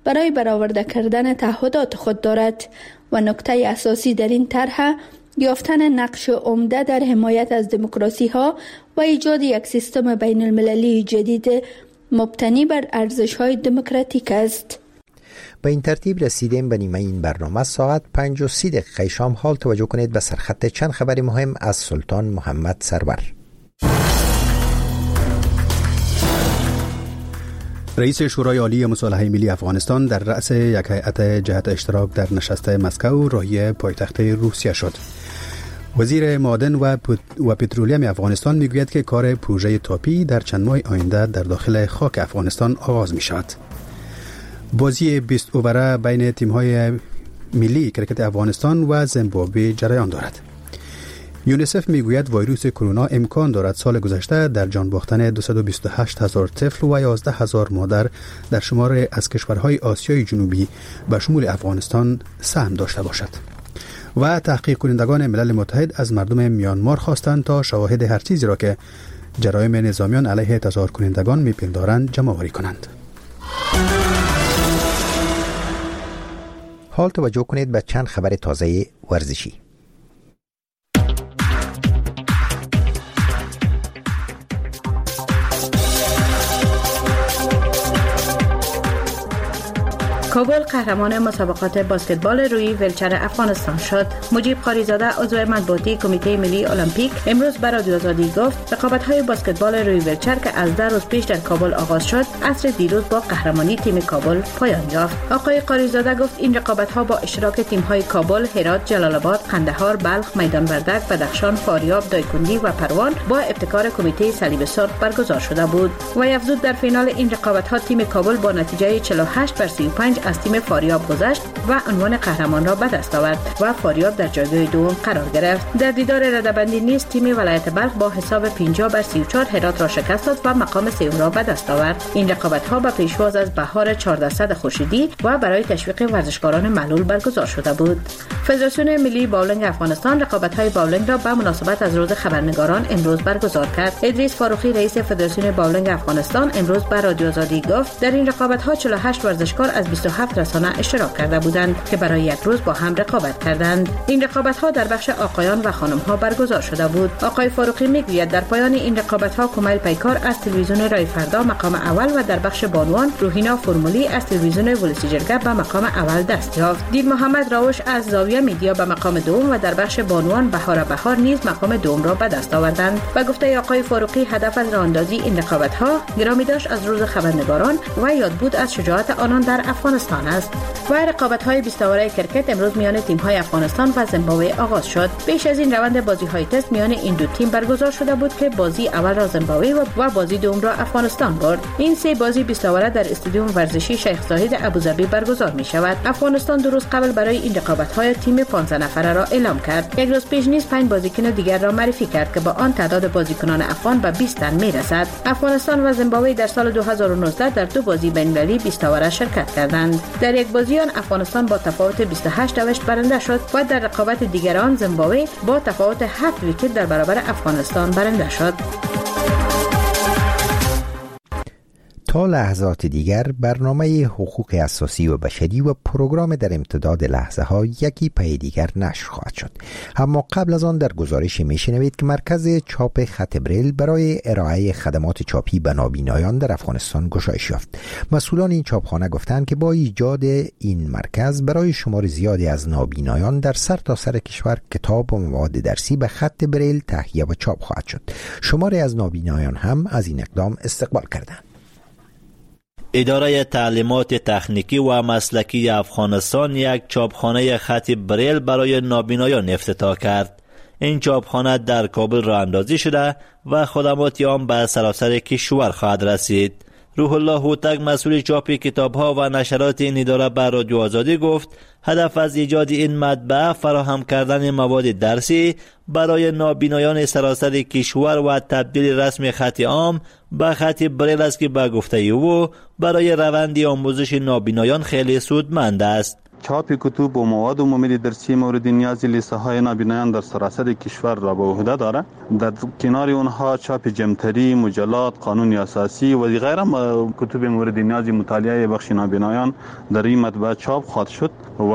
برای برآورده کردن تعهدات خود دارد و نکته اساسی در این طرح یافتن نقش عمده در حمایت از دموکراسی ها و ایجاد یک سیستم بین المللی جدید مبتنی بر ارزش های دموکراتیک است. به این ترتیب رسیدیم به نیمه این برنامه. ساعت پنج و سی دقیقه شام حال توجه کنید به سرخط چند خبر مهم از سلطان محمد سرور. رئیس شورای عالی مصالحه ملی افغانستان در رأس یک هیئت جهت اشتراک در نشست مسکو راهی پایتخت روسیه شد. وزیر معدن و و پترولیم افغانستان میگوید که کار پروژه تاپی در چند ماه آینده در داخل خاک افغانستان آغاز می شود. بازی بیست اووره بین تیم‌های ملی کرکت افغانستان و زیمبابوه جریان دارد. یونیسف میگوید ویروس کرونا امکان دارد سال گذشته در جان باختن دویست و بیست و هشت هزار طفل و یازده هزار مادر در شمار از کشورهای آسیای جنوبی به شمول افغانستان سهم داشته باشد. و تحقیق کنندگان ملل متحد از مردم میانمار خواستند تا شواهد هر چیزی را که جرایم نظامیان علیه تظاهر کنندگان میپندارند جمع‌آوری کنند. حال توجه کنید به چند خبر تازه ورزشی. کابل قهرمان مسابقات بسکتبال روی ویلچر افغانستان شد. مجیب قاریزاده عضو مطبوعاتی کمیته ملی المپیک امروز به رادیو آزادی گفت رقابت‌های بسکتبال روی ویلچر که از ده روز پیش در کابل آغاز شد عصر دیروز با قهرمانی تیم کابل پایان یافت. آقای قاریزاده گفت این رقابت‌ها با اشتراک تیم‌های کابل، هرات، جلال آباد، قندهار، بلخ، میدان وردک، بدخشان، فاریاب، دایکندی و پروان با ابتکار کمیته صلیب سرخ برگزار شده بود. و افزود در فینال این رقابت‌ها تیم کابل با نتیجه چهل و هشت بر سی و پنج از تیم فاریاب گذشت و عنوان قهرمان را به دست آورد و فاریاب در جایگاه دوم قرار گرفت. در دیدار رده‌بندی نیز تیم ولایت بلخ با حساب پنجاه بر سی و چهار هرات را شکست داد و مقام سوم را به دست آورد. این رقابت‌ها به پیشواز از بهار چهاردهصد خورشیدی و برای تشویق ورزشکاران معلول برگزار شده بود. فدراسیون ملی باولینگ افغانستان رقابت‌های باولینگ را به مناسبت از روز خبرنگاران امروز برگزار کرد. ادریس فاروقی رئیس فدراسیون باولینگ افغانستان امروز به رادیو آزادی گفت در این رقابت‌ها چهل و هشت ورزشکار از بیست و هفت رسانه اشتراک کرده بودند که برای یک روز با هم رقابت کردند. این رقابت‌ها در بخش آقایان و خانم‌ها برگزار شده بود. آقای فاروقی میگوید در پایان این رقابت‌ها کمیل پیکار از تلویزیون رای فردا مقام اول و در بخش بانوان روحینا فرمولی از تلویزیون ولسی جرگه به مقام اول دست یافت. دیل محمد راوش از زاویه میدیا به مقام دوم و در بخش بانوان بهار بهار نیز مقام دوم را به دست آوردند. و گفته آقای فاروقی هدف از راهاندازی این رقابت‌ها گرامی داشت از روز خبرنگاران و یادبود از شجاعت آنان در افغانستان است. و رقابت‌های بیست اوره کرکت امروز میان تیم‌های افغانستان و زیمبابوه آغاز شد. پیش از این روند بازی‌های تست میان این دو تیم برگزار شده بود که بازی اول را زیمبابوه و بازی دوم را افغانستان برد. این سه بازی بیست اوره در استادیوم ورزشی شیخ زاید ابوظبی برگزار می‌شود. افغانستان دو روز قبل برای این رقابت‌های تیم پانزده نفره را اعلام کرد. یک روز پیش نیز پنج بازیکن دیگر را معرفی کرد که با آن تعداد بازیکنان افغان به بیست تن می‌رسد. افغانستان و زیمبابوه در سال دو هزار و نوزده در دو بازی بین‌المللی بیست اوره شرکت کردند. در یک بازی آن افغانستان با تفاوت بیست و هشت دوشت برنده شد و در رقابت دیگر آن زیمبابوه با تفاوت هفت ویکت در برابر افغانستان برنده شد. تا لحظات دیگر برنامه حقوق اساسی و بشری و پروگرام در امتداد لحظه ها یکی پی دیگر نشر خواهد شد. اما قبل از آن در گزارشی میشنوید که مرکز چاپ خط بریل برای ارائه خدمات چاپی به نابینایان در افغانستان گشایش یافت. مسئولان این چاپخانه گفتند که با ایجاد این مرکز برای شمار زیادی از نابینایان در سر تا سر کشور کتاب و مواد درسی به خط بریل تهیه و چاپ خواهد شد. شماری از نابینایان هم از این اقدام استقبال کردند. اداره تعلیمات تکنیکی و مسلکی افغانستان یک چاپخانه خط بریل برای نابینایان افتتاح کرد. این چاپخانه در کابل راه اندازی شده و خدمات آن به سراسر کشور خواهد رسید. روح الله هوتک مسئول چاپ کتاب‌ها و نشرات این اداره به رادیو آزادی گفت هدف از ایجاد این مطبعه فراهم کردن مواد درسی برای نابینایان سراسر کشور و تبدیل رسم خط عام به خط بریل است که به گفته او برای روند آموزش نابینایان خیلی سودمند است. چاپ کتب و مواد عمومی درسی مورد نیاز لیسه های نابینایان در سراسر کشور را به عهده دارد. در کنار اونها چاپ جمتری، مجلات، قانون اساسی و دیگر کتب مورد نیاز مطالعه بخش نابینایان در این مطبعه چاپ خواهد شد و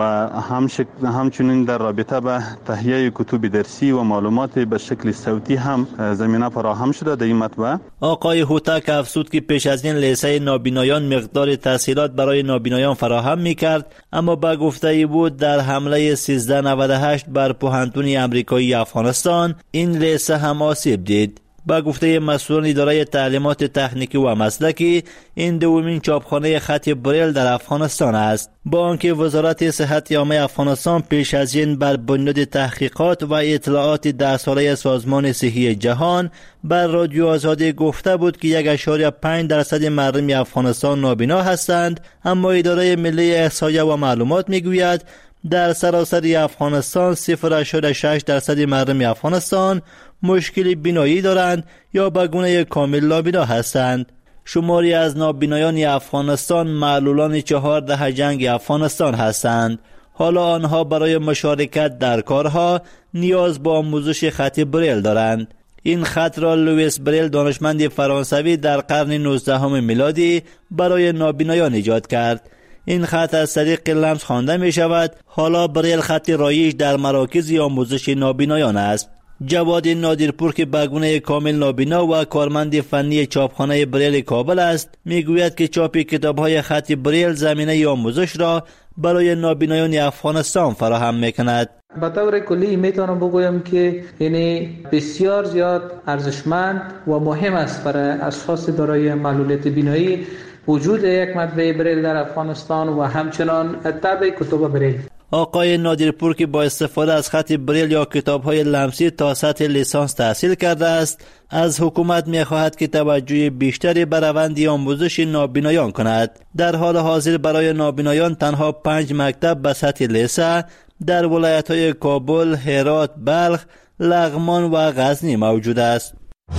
همچنین در رابطه به تهیه کتب درسی و معلومات به شکل صوتی هم زمینه فراهم شده در این مطبعه. آقای هوتک افزود که پیش از این لیسه نابینایان مقدار تسهیلات برای نابینایان فراهم می‌کرد، اما با گفته ای بود در حمله سیزده نود و هشت بر پوهنتون آمریکایی افغانستان این لیسه هم آسیب دید. با گفته مسئولان اداره تعلیمات تکنیکی و مسلکی، این دومین چاپخانه خط بریل در افغانستان است. با آنکه وزارت صحت عامه افغانستان پیش از این بر بنیاد تحقیقات و اطلاعات ده ساله سازمان صحی جهان بر رادیو آزادی گفته بود که یک اشاره پنج درصد مردم افغانستان نابینا هستند، اما اداره ملی احصایه و معلومات میگوید در سراسر افغانستان صفر اشاره شش درصد مردم افغانستان مشکل بینایی دارند یا به گونه کامل نابینا هستند. شماری از نابینایان افغانستان معلولان چهارده جنگ افغانستان هستند. حالا آنها برای مشارکت در کارها نیاز به آموزش خط بریل دارند. این خط را لوئیس بریل دانشمند فرانسوی در قرن نوزدهم میلادی برای نابینایان ایجاد کرد. این خط از طریق لمس خوانده می شود. حالا بریل خط رایج در مراکز آموزش نابینایان است. جواد نادرپور که به گونه کامل نابینا و کارمند فنی چاپخانه بریل کابل است، میگوید که چاپ کتاب‌های خط بریل زمینه آموزش را برای نابینایان افغانستان فراهم میکند. به طور کلی میتونم بگویم که این بسیار زیاد ارزشمند و مهم است برای اشخاص دارای معلولیت بینایی وجود یک مطبعه بریل در افغانستان و همچنان طبع کتب بریل. آقای نادرپور که با استفاده از خط بریل یا کتاب‌های لمسی تا سطح لیسانس تحصیل کرده است، از حکومت می‌خواهد که توجه بیشتری به روند آموزش نابینایان کند. در حال حاضر برای نابینایان تنها پنج مکتب به سطح لیسه در ولایت‌های کابل، هرات، بلخ، لغمان و غزنی موجود است.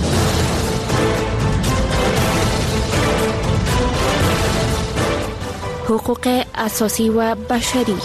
حقوق اساسی و بشری.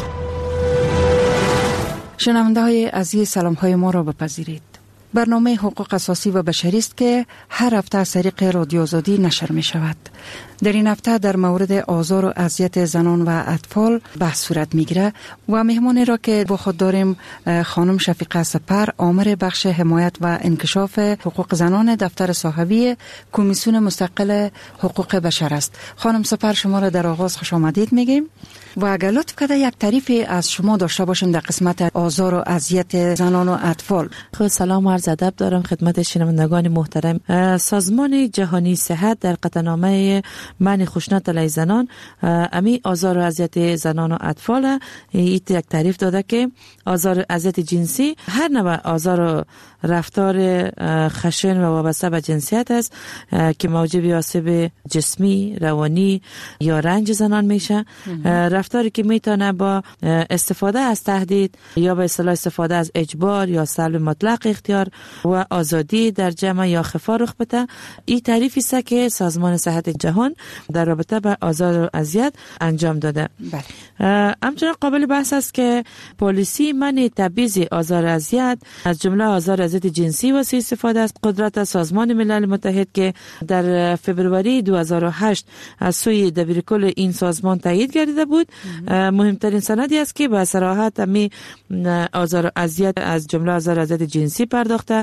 شنونده های عزیز، سلام های ما را بپذیرید. برنامه حقوق اساسی و بشری است که هر هفته از طریق رادیو آزادی نشر می شود. در این هفته در مورد آزار و اذیت زنان و اطفال بحث صورت می گیره و مهمانی را که با خود داریم خانم شفیقه سپر، آمر بخش حمایت و انکشاف حقوق زنان دفتر صاحبی کمیسیون مستقل حقوق بشر است. خانم سپر، شما را در آغاز خوش آمدید میگیم و اگر لطف کرده یک تعریفی از شما داشته باشیم در قسمت آزار و اذیت زنان و اطفال. خب سلام و عرض ادب دارم خدمت شنوندگان محترم. سازمان جهانی صحت در قطعنامه منع خشونت علیه زنان امی آزار و اذیت زنان و اطفال یک تعریف داده که آزار و اذیت جنسی هر نوع آزار و رفتار خشن و وابسته به جنسیت است که موجب آسیب جسمی، روانی یا رنج زنان میشه. رفتاری که میتونه با استفاده از تهدید یا به اصطلاح استفاده از اجبار یا سلب مطلق اختیار و آزادی در جمع یا خفا رخ بده. این تعریفی است که سازمان صحت جهان در رابطه با آزار و اذیت انجام داده. بله. همچنین قابل بحث است که پالیسی منع تبعیض آزار و اذیت از جمله آزار و اذیت جنسی واسه استفاده از قدرت سازمان ملل متحد که در فبروری دو هزار و هشت از سوی دبیرکل این سازمان تایید گردیده بود. مهمترین سندی است که به صراحت می آزار و اذیت از جمله آزار و اذیت جنسی پرداخته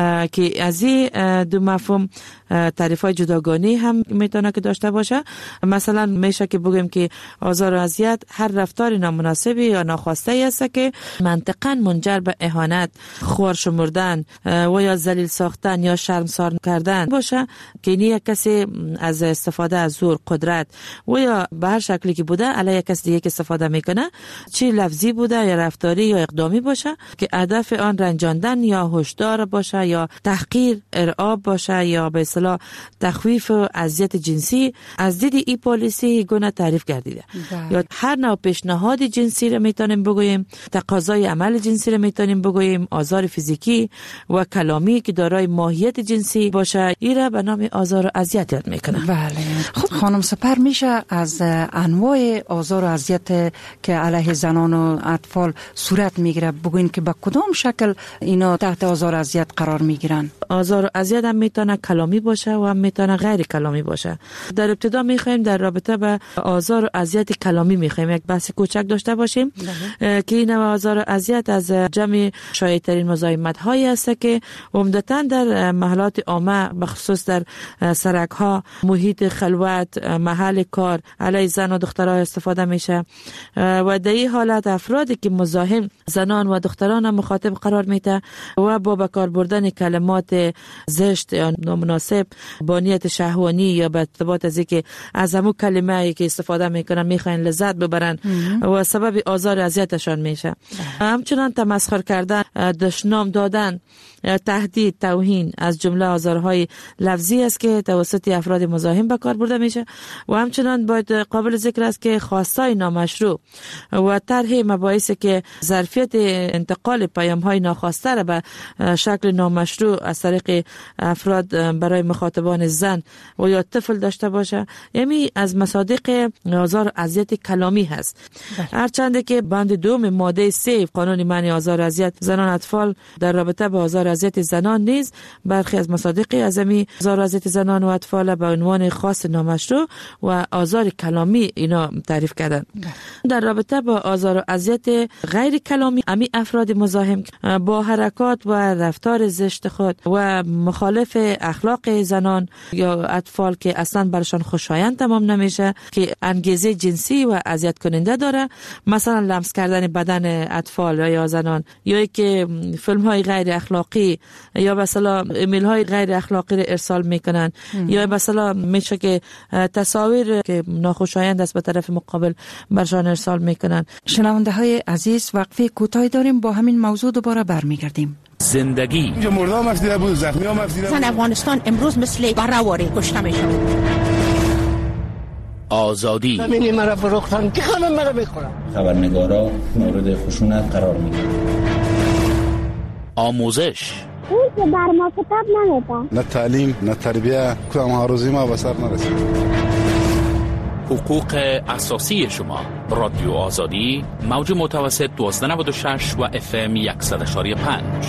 که از این دو مفهوم تعریف‌های جداگانه هم میتونه که داشته باشه. مثلا میشه که بگیم که آزار و اذیت هر رفتار نامناسب یا ناخواسته است که منطقاً منجر به اهانت، خوار شمردن و یا ذلیل ساختن یا شرمسار کردن باشه که یک کسی از استفاده از زور، قدرت و یا به هر شکلی که بوده علیه کسی دیگه که استفاده میکنه، چه لفظی بوده یا رفتاری یا اقدامی باشه که هدف آن رنجاندن یا کشتار باشه یا تحقیر، ارعاب باشه یا به اصطلاح تخویف و اذیت جنسی، از دید این پالیسی گونه تعریف گردیده. یا هر نوع پیشنهاد جنسی رو میتونیم بگوییم، تقاضای عمل جنسی رو میتونیم بگوییم، آزار فیزیکی و کلامی که دارای ماهیت جنسی باشه، این را به نام آزار و اذیت یاد میکنه. بله. خب خانم سپر، میشه از انواع آزار و اذیت که علیه زنان و اطفال صورت میگیره بگوین که با کدام شکل اینا تحت آزار و اذیت قرار میگیرن؟ آزار و اذیت هم میتونه کلامی باشه و هم میتونه غیر کلامی باشه. در ابتدا میخوایم در رابطه با آزار و اذیت کلامی میخوایم یک بحث کوچک داشته باشیم که این آزار و اذیت از جمع شایع‌ترین مزاحمت هایی است که عمدتاً در محلات عامه، بخصوص در سرک ها، محیط خلوت، محل کار علیه زن و دخترها استفاده میشه و در این حالت افرادی که مزاحم زنان و دختران مخاطب قرار میده و با بکار بردن کلمات زشت یا نامناسب با نیت شهوانی یا به ارتباط از اینکه از همون کلمه‌ای که استفاده میکنن میخواین لذت ببرن و سبب آزار اذیتشان میشه. همچنان تمسخر کردن، دشنام دادن، تهدید، توهین از جمله آزارهای لفظی است که توسط افراد مزاحم به کار برده میشه و همچنان باید قابل ذکر است که خواستای نامشروع و طرح مباحثی که ظرفیت انتقال پیام‌های ناخواسته را به شکل نامشروع از طریق افراد برای مخاطبان زن و یا طفل داشته باشه، یعنی از مصادیق آزار و اذیت کلامی هست. هرچند که بند دوم ماده سه قانون منع آزار و اذیت زنان اطفال در رابطه با آزار و اذیت زنان نیز برخی از مصادیق ازمی آزار و اذیت زنان و اطفال به عنوان خاص نامشروع و آزار کلامی اینا تعریف کردن. در رابطه با آزار و اذیت غیر کلامی، امی افراد مزاحم با حرکات و رفتار زشت خود و مخالف اخلاق زنان یا اطفال که اصلا برشان خوشایند تمام نمیشه، که انگیزه جنسی و اذیت کننده داره، مثلا لمس کردن بدن اطفال یا زنان، یا که فیلم های غیر اخلاقی یا مثلا ایمیل های غیر اخلاقی را ارسال میکنن ام. یا مثلا میشه که تصاویر که ناخوشایند است به طرف مقابل برشان ارسال میکنن. شنونده های عزیز، وقفه کوتاهی داریم، با همین موضوع دوباره برمیگردیم. زندگی اینجا مردم افزیده بود، زخمی هم افزیده بود. زن افغانستان امروز مثل برهواری کشته میشه. آزادی همینی مرا فروختن که خانم مرا بخورم. خبرنگارا مورد خشونت قرار میگیرن. آموزش اون که بر ما کتاب نمیده، نه تعلیم نه تربیه، کدام هاروزی ما به سر نرسید. حقوق اساسی شما. رادیو آزادی، موج متوسط دوازده نود و شش و اف ام صد و یک و پنج.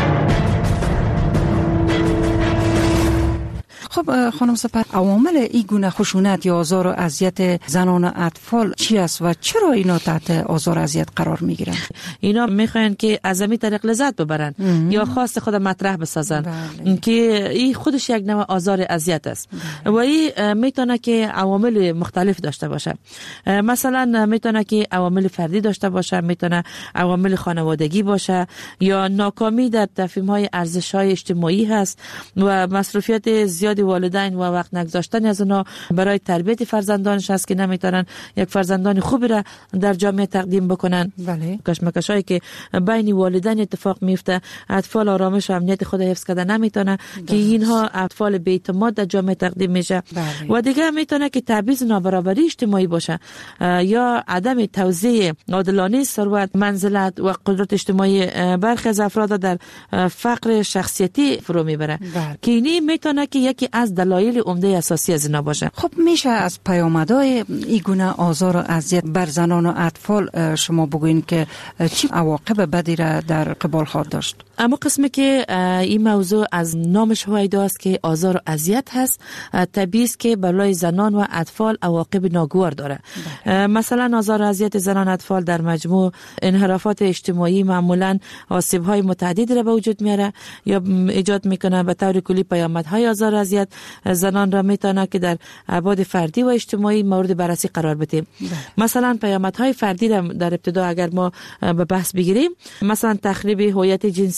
خب خانم سپر، عوامل این گونه خشونت یا آزار و اذیت زنان و اطفال چی است و چرا اینا تحت آزار و اذیت قرار میگیرن؟ اینا میخواین که از همین طریق لذت ببرن ام. یا خواست خود مطرح بسازن، بله. که این خودش یک نوع آزار اذیت است، بله. و این میتونه که عوامل مختلف داشته باشه. مثلا میتونه که عوامل فردی داشته باشه، میتونه عوامل خانوادگی باشه، یا ناکامی در تفهیم‌های ارزش‌های اجتماعی هست و مصروفیت زیاد والدین و وقت نگذاشتن از اونا برای تربیت فرزندانش هست که نمیتونن یک فرزندان خوبی را در جامعه تقدیم بکنن. بله. کشمکشایی که بین والدین اتفاق میفته، اطفال آرامش و امنیت خود حفظ کرده نمیتونه، که اینها اطفال بی‌اعتماد در جامعه تقدیم میشه. بله. و دیگه میتونه که تبعیض نابرابری اجتماعی باشه یا عدم توزیع عادلانه ثروت، منزلت و قدرت اجتماعی برخی از افراد در فقر شخصیتی فرو میبره، که اینی میتونه که یکی از دلایل عمده اساسی از اینا باشه. خب میشه از پیامدهای این گونه آزار و اذیت بر زنان و اطفال شما بگوین که چی عواقب بدی را در قبال خواهد داشت؟ اما قسمی که این موضوع از نامش هویدا است که آزار و اذیت هست، طبیعی است که برای زنان و اطفال عواقب ناگوار داره. ده. مثلا آزار و اذیت زنان و اطفال در مجموع انحرافات اجتماعی معمولا آسیب‌های متعددی را به وجود میاره یا ایجاد میکنه. به طور کلی پیامدهای آزار و اذیت زنان را میتونه که در ابعاد فردی و اجتماعی مورد بررسی قرار بده. مثلا پیامدهای فردی را در ابتدا اگر ما به بحث بگیریم، مثلا تخریب هویت جنسی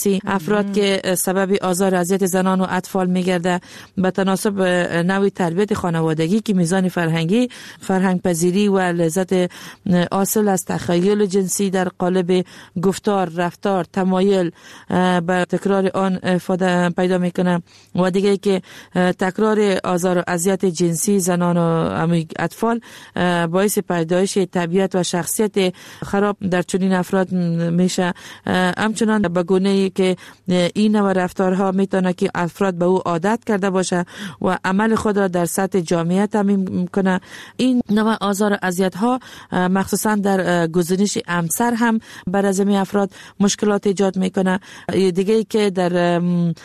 جنسی، افراد که سبب آزار و اذیت زنان و اطفال میگرده، به تناسب نوع تربیت خانوادگی که میزان فرهنگی، فرهنگ پذیری و لذت حاصل از تخیل جنسی در قالب گفتار، رفتار، تمایل به تکرار آن افاده پیدا میکنه و دیگه که تکرار آزار و اذیت جنسی زنان و اطفال باعث پیدایش طبیعت و شخصیت خراب در چنین افراد میشه. همچنان به گونه‌ای که این نوع رفتارها میتونه که افراد به او عادت کرده باشه و عمل خود را در سطح جامعه تامین کنه. این نوع آزار و اذیت ها مخصوصا در گزینش همسر هم بر از این افراد مشکلات ایجاد میکنه. دیگه که در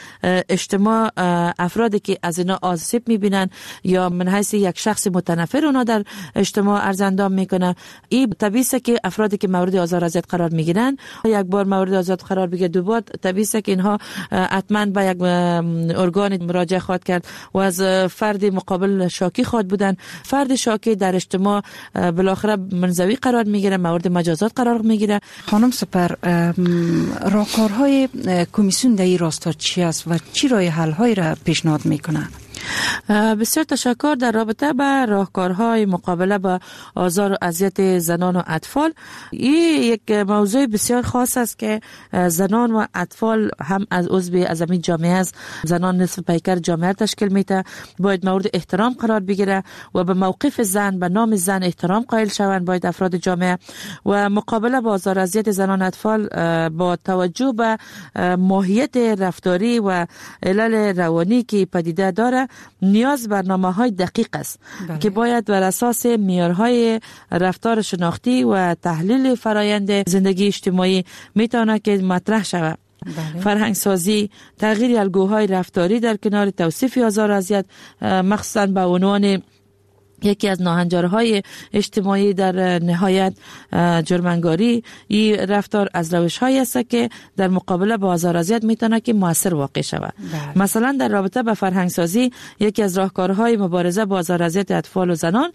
اجتماع افرادی که از اینا آسیب میبینن یا من حیث یک شخص متنفر اونا در اجتماع ارزندام میکنه، این طبیعی است که افرادی که مورد آزار و اذیت قرار میگیرن یک بار مورد آزار قرار بگیره، دو بار طبیعی است که اینها حتما به یک ارگان مراجعه خواهد کرد و از فرد مقابل شاکی خواهد بودن. فرد شاکی در اجتماع بالاخره منزوی قرار میگیره، مورد مجازات قرار میگیره. خانم سپر، راهکارهای کمیسیون در این راستا چی است و چی راه حل های را پیشنهاد میکنه؟ بسیار تشکر. در رابطه با راهکارهای مقابله با آزار و اذیت زنان و اطفال، این یک موضوع بسیار خاص است که زنان و اطفال هم از عضو از این جامعه است. زنان نصف پیکر جامعه تشکیل میده، باید مورد احترام قرار بگیره و به موقف زن، به نام زن احترام قائل شوند باید افراد جامعه. و مقابله با آزار و اذیت زنان و اطفال با توجه به ماهیت رفتاری و علل روانی که پدیده داره نیاز برنامه‌های دقیق است بله. که باید بر اساس معیارهای رفتار شناختی و تحلیل فرایند زندگی اجتماعی میتونه که مطرح شود. بله. فرهنگ سازی، تغییر الگوهای رفتاری در کنار توصیف آزار و اذیت، مخصوصا به عنوان یکی از ناهنجارهای اجتماعی در نهایت جرم‌انگاری، این رفتار از روش‌هایی است که در مقابله با آزار و اذیت میتونه که موثر واقع شود. بله. مثلا در رابطه با فرهنگ سازی، یکی از راهکارهای مبارزه با آزار و اذیت اطفال و زنان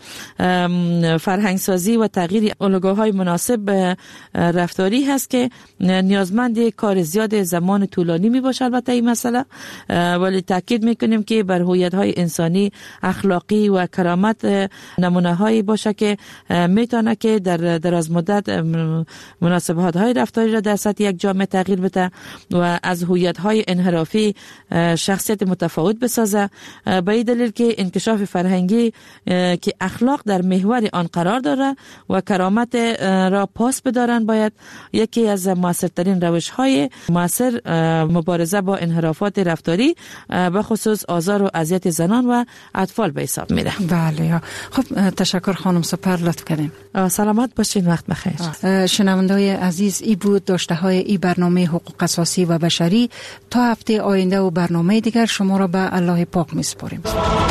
فرهنگ سازی و تغییر الگوهای مناسب رفتاری هست که نیازمند کار زیاد زمان طولانی می باشه. البته این مسئله ولی تاکید میکنیم که بر هویت‌های انسانی، اخلاقی و کرامت نمونه هایی باشه که میتونه که در دراز مدت مناسبات های رفتاری را در سطح یک جامعه تغییر بده و از هویت های انحرافی شخصیت متفاوت بسازه. به این دلیل که انکشاف فرهنگی که اخلاق در محور آن قرار داره و کرامت را پاس بدارن باید یکی از موثرترین روش های موثر مبارزه با انحرافات رفتاری به خصوص آزار و اذیت زنان و اطفال به حساب میره. بله. خب تشکر خانم سپر، لطف کردین. سلامت باشین، وقت بخیر. شنونده‌های عزیز، ای بود داشته های ای برنامه حقوق اساسی و بشری. تا هفته آینده و برنامه دیگر شما را به الله پاک میسپاریم.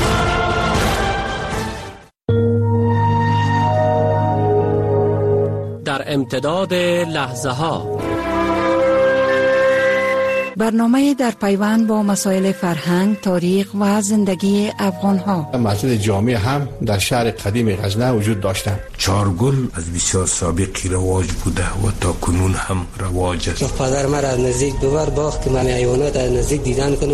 در امتداد لحظه ها، برنامه در پیوند با مسائل فرهنگ، تاریخ و زندگی افغان ها. مسجد جامع هم در شهر قدیم غزنه وجود داشتند. چارگل از بسیار سابقی رواج بوده و تا کنون هم رواج است. پدر من از نزدیک ببر باخت که من حیوانات از نزدیک دیدن کنم.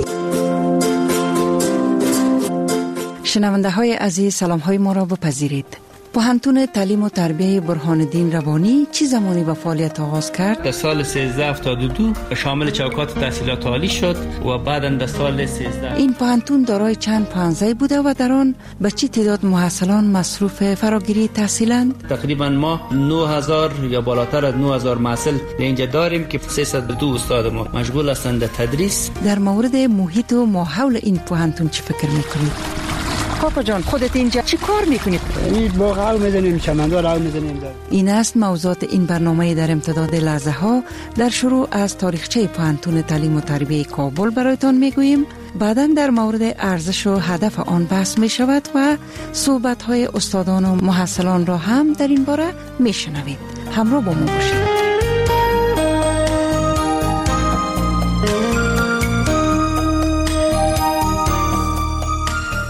شنونده های عزیز، سلام های ما را بپذیرید. پوهنتون تعلیم و تربیه برهان الدین روانی چی زمانی به فعالیت آغاز کرد؟ در سال سیزده هفتاد و دو شامل چوکات تحصیلات عالی شد و بعداً در سال سیزده این پوهنتون دارای چند پانزه بوده و در آن به چی تعداد محصلان مصروف فراگیری تحصیلند؟ تقریبا ما نه هزار یا بالاتر از نه هزار محصل اینجا داریم که سیصد و دو استاد ما مشغول هستند در تدریس. در مورد محیط و ماحول این پوهنتون چی فکر میکنید؟ کاکا جان، خودت اینجا چی کار میکنید؟ این باغ آو میزنیم، چمندار آو میزنیم. این است موضوعات این برنامه در امتداد لحظه ها. در شروع از تاریخچه پوهنتون تعلیم و تربیه کابل برایتان میگوییم. بعداً در مورد ارزش و هدف آن بحث می شود و صحبت های استادان و محصلان را هم در این باره میشنوید. همراه با ما باشید. پوهنتون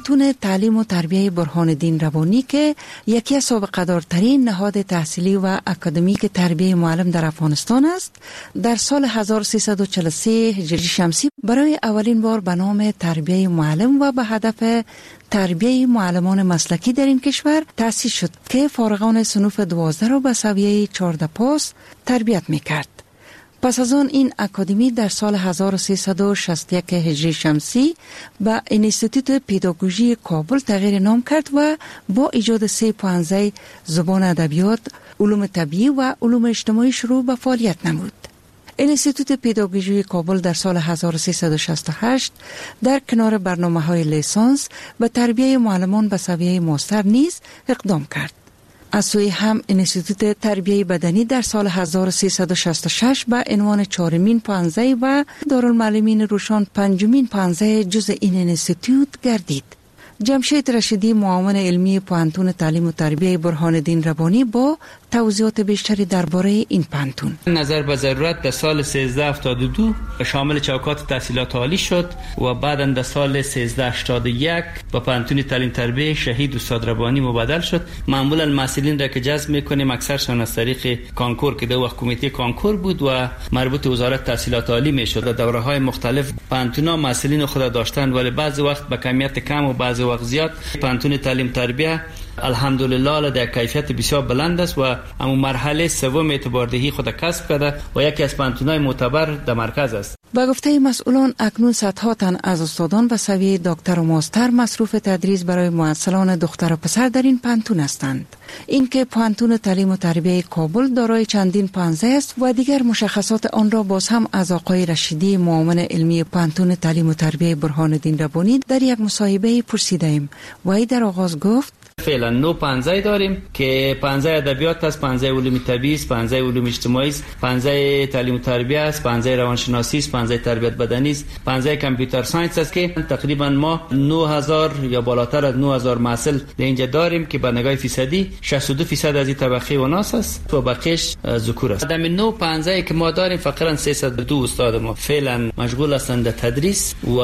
پانتون تعلیم و تربیه برهان الدین ربانی که یکی از سابقه دارترین نهاد تحصیلی و اکادمیک تربیه معلم در افغانستان است، در سال هزار و سیصد و چهل و سه هجری شمسی برای اولین بار به نام تربیه معلم و به هدف تربیه معلمان مسلکی در این کشور تأسیس شد که فارغان صنوف دوازده را به سویه چهارده پاس تربیت میکرد. پس از آن این اکادمی در سال هزار و سیصد و شصت و یک هجری شمسی به انستیتوت پداگوژی کابل تغییر نام کرد و با ایجاد سه پانزه زبان ادبیات، علوم طبیعی و علوم اجتماعی شروع به فعالیت نمود. انستیتوت پداگوژی کابل در سال هزار و سیصد و شصت و هشت در کنار برنامه‌های لیسانس و تربیه معلمان به سویه ماستر نیز اقدام کرد. از سوی هم انستیتوت تربیه بدنی در سال هزار و سیصد و شصت و شش به عنوان چهارمین پانزه و دارالمعلمین روشان پنجمین پانزه جزء این انستیتوت گردید. جمشید رشیدی، معاون علمی پانتون تعلیم و تربیه برهان الدین ربانی، با توضیحات بیشتری درباره این پانتون. نظر به ضرورت در سال سیزده هفتاد و دو شامل چوکات تحصیلات عالی شد و بعدا در سال سیزده هشتاد و یک با پانتون تعلیم تربیه شهید استاد ربانی مبادل شد. معمولا محصلین را که جذب میکنیم اکثرشان از طریق کانکور که در وقت کمیته کانکور بود و مربوط وزارت تحصیلات عالی میشد. در دوره‌های مختلف پانتونا محصلین خود داشتن، ولی بعضی وقت به کمیت کم و بعضی وقت زیاد. پانتون تعلیم تربیه الحمدلله در کیفیت بسیار بلند است و اما مرحله سوم اعتباردهی خود کسب کرده و یکی از پانتون‌های معتبر در مرکز است. با گفته مسئولان اکنون صدها تن از استادان به سویه دکتر و ماستر مصروف تدریس برای معلمان دختر و پسر در این پانتون هستند. اینکه پانتون تعلیم و تربیه کابل دارای چندین پانزه است و دیگر مشخصات آن را باز هم از آقای رشیدی، معاون علمی پانتون تعلیم و تربیه برهان الدین ربانی، در یک مصاحبه پرسیدیم و ای در آغاز گفت فعلا نو پانزه داریم که پانزه ادبیات است، پانزه علوم طبیعی است، پانزه علوم اجتماعی است، پانزه تعلیم و تربیه است، پانزه روانشناسی است، پانزه تربیت بدنی است، پانزه کامپیوتر ساینس است که تقریبا ما نه هزار یا بالاتر از نه هزار محصل اینجا داریم که به نگاه فیصدی شصت و دو درصد از این طبقه اوناس است و بقیش ذکور است. در نو پانزه که ما داریم فقط سیصد و دو استاد ما فعلا مشغول هستند در تدریس و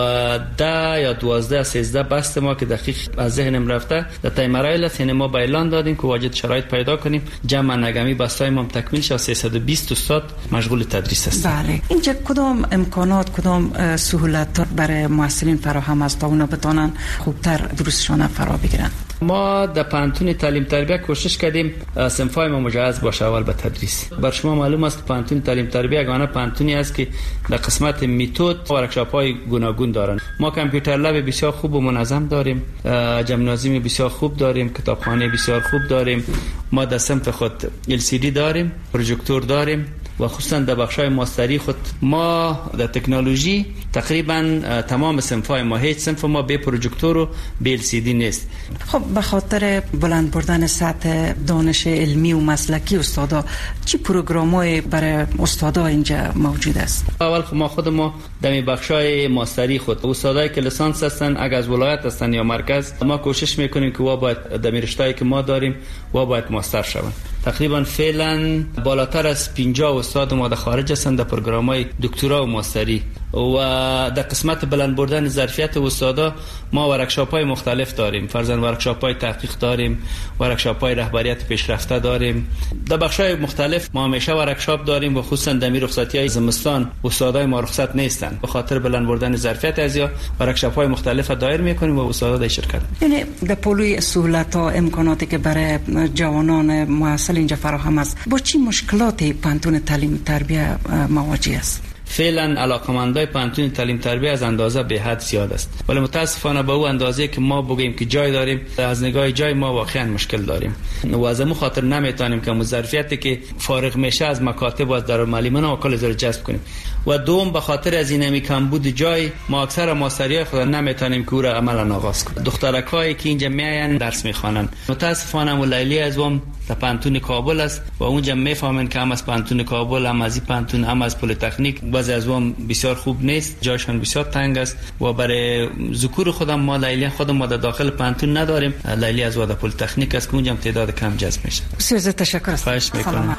ده یا دوازده سیزده بست ما که دقیق از ذهنم رفته در تایمر این ما با اعلان دادیم که واجد شرایط پیدا کنیم جمع نگمی بستای ما تکمیل شد. سیصد و بیست استاد مشغول تدریس است. بله، اینجا کدام امکانات، کدام سهولت برای محصلین فراهم است تا اونا بتونن خوبتر دروسشون فرا بگیرن؟ ما در پانتون تعلیم تربیه کوشش کردیم صنفای ما مجهز باشه اول به تدریس. بر شما معلوم است پانتون تعلیم تربیه یگانه پانتونی است که در قسمت میتود ورکشاپ‌های گوناگون دارند. ما کامپیوتر لب بسیار خوب و منظم داریم، جمنازیوم بسیار خوب داریم، کتابخانه بسیار خوب داریم. ما در صنف خود ال سی دی داریم، پروژکتور داریم و خصوصا در بخشای ماستری خود ما در تکنولوژی تقریبا تمام صنفای ما، هیچ صنف ما به پروژکتور و به ال سی دی نیست. خب به خاطر بلند بردن سطح دانش علمی و مسلکی استادا چی پروگرام‌های برای استادا اینجا موجود است؟ اول ما خود ما در بخشای ماستری خود استادایی که لیسانس هستن اگر از ولایت هستن یا مرکز ما کوشش میکنیم که وا باید در رشته‌ای که ما داریم وا باید ماستر شوند. تقریبا فعلا بالاتر از پنجاه استاد ما در خارج هستند در پروگرام‌های دکترا و ماستری و در قسمت بلند بردن ظرفیت استادا ما ورکشاپ‌های مختلف داریم. فرضاً ورکشاپ‌های تحقیق داریم، ورکشاپ‌های رهبریت پیشرفته داریم. در بخش‌های مختلف ما همیشه ورکشاپ داریم و خصوصا در رخصتی‌های زمستان استادای ما رخصت نیستند. به خاطر بلند بردن ظرفیت ازیا ورکشاپ‌های مختلف دایر می‌کنیم و استادا در شرکت. یعنی در پولوی سهولت‌ها امکاناتی که برای جوانان محصل اینجا فراهم است، با چی مشکلاتی پانتون تعلیم تربیه مواجه است؟ فعلا علاقمندای پانتون تعلیم تربیه از اندازه به حد زیاد است، ولی متاسفانه به او اندازه که ما بگیم که جای داریم از نگاه جای ما واقعا مشکل داریم و از همون خاطر نمیتونیم که ظرفیتی که فارغ میشه از مکاتب و از دارالمعلمین و کل زر جذب کنیم و دوم به خاطر از این کمبود جای ما اکثر ماستریای خود نمیتونیم که او را عملا آغاز کنیم. دخترکایی که اینجا میاین درس میخوانن متاسفانه ولیلی از اون در پانتون کابل است و اونجا میفهمن که هم از پانتون کابل هم از پانتون هم از پلی تکنیک بعضی از اون بسیار خوب نیست، جایشان بسیار تنگ است و برای ذکور خودم ما لیلی خودم ما در داخل پانتون نداریم. لیلی از ودا پلی تکنیک است که اونجا تعداد کم جذب میشه. بسیار تشکر. خواهش میکنم.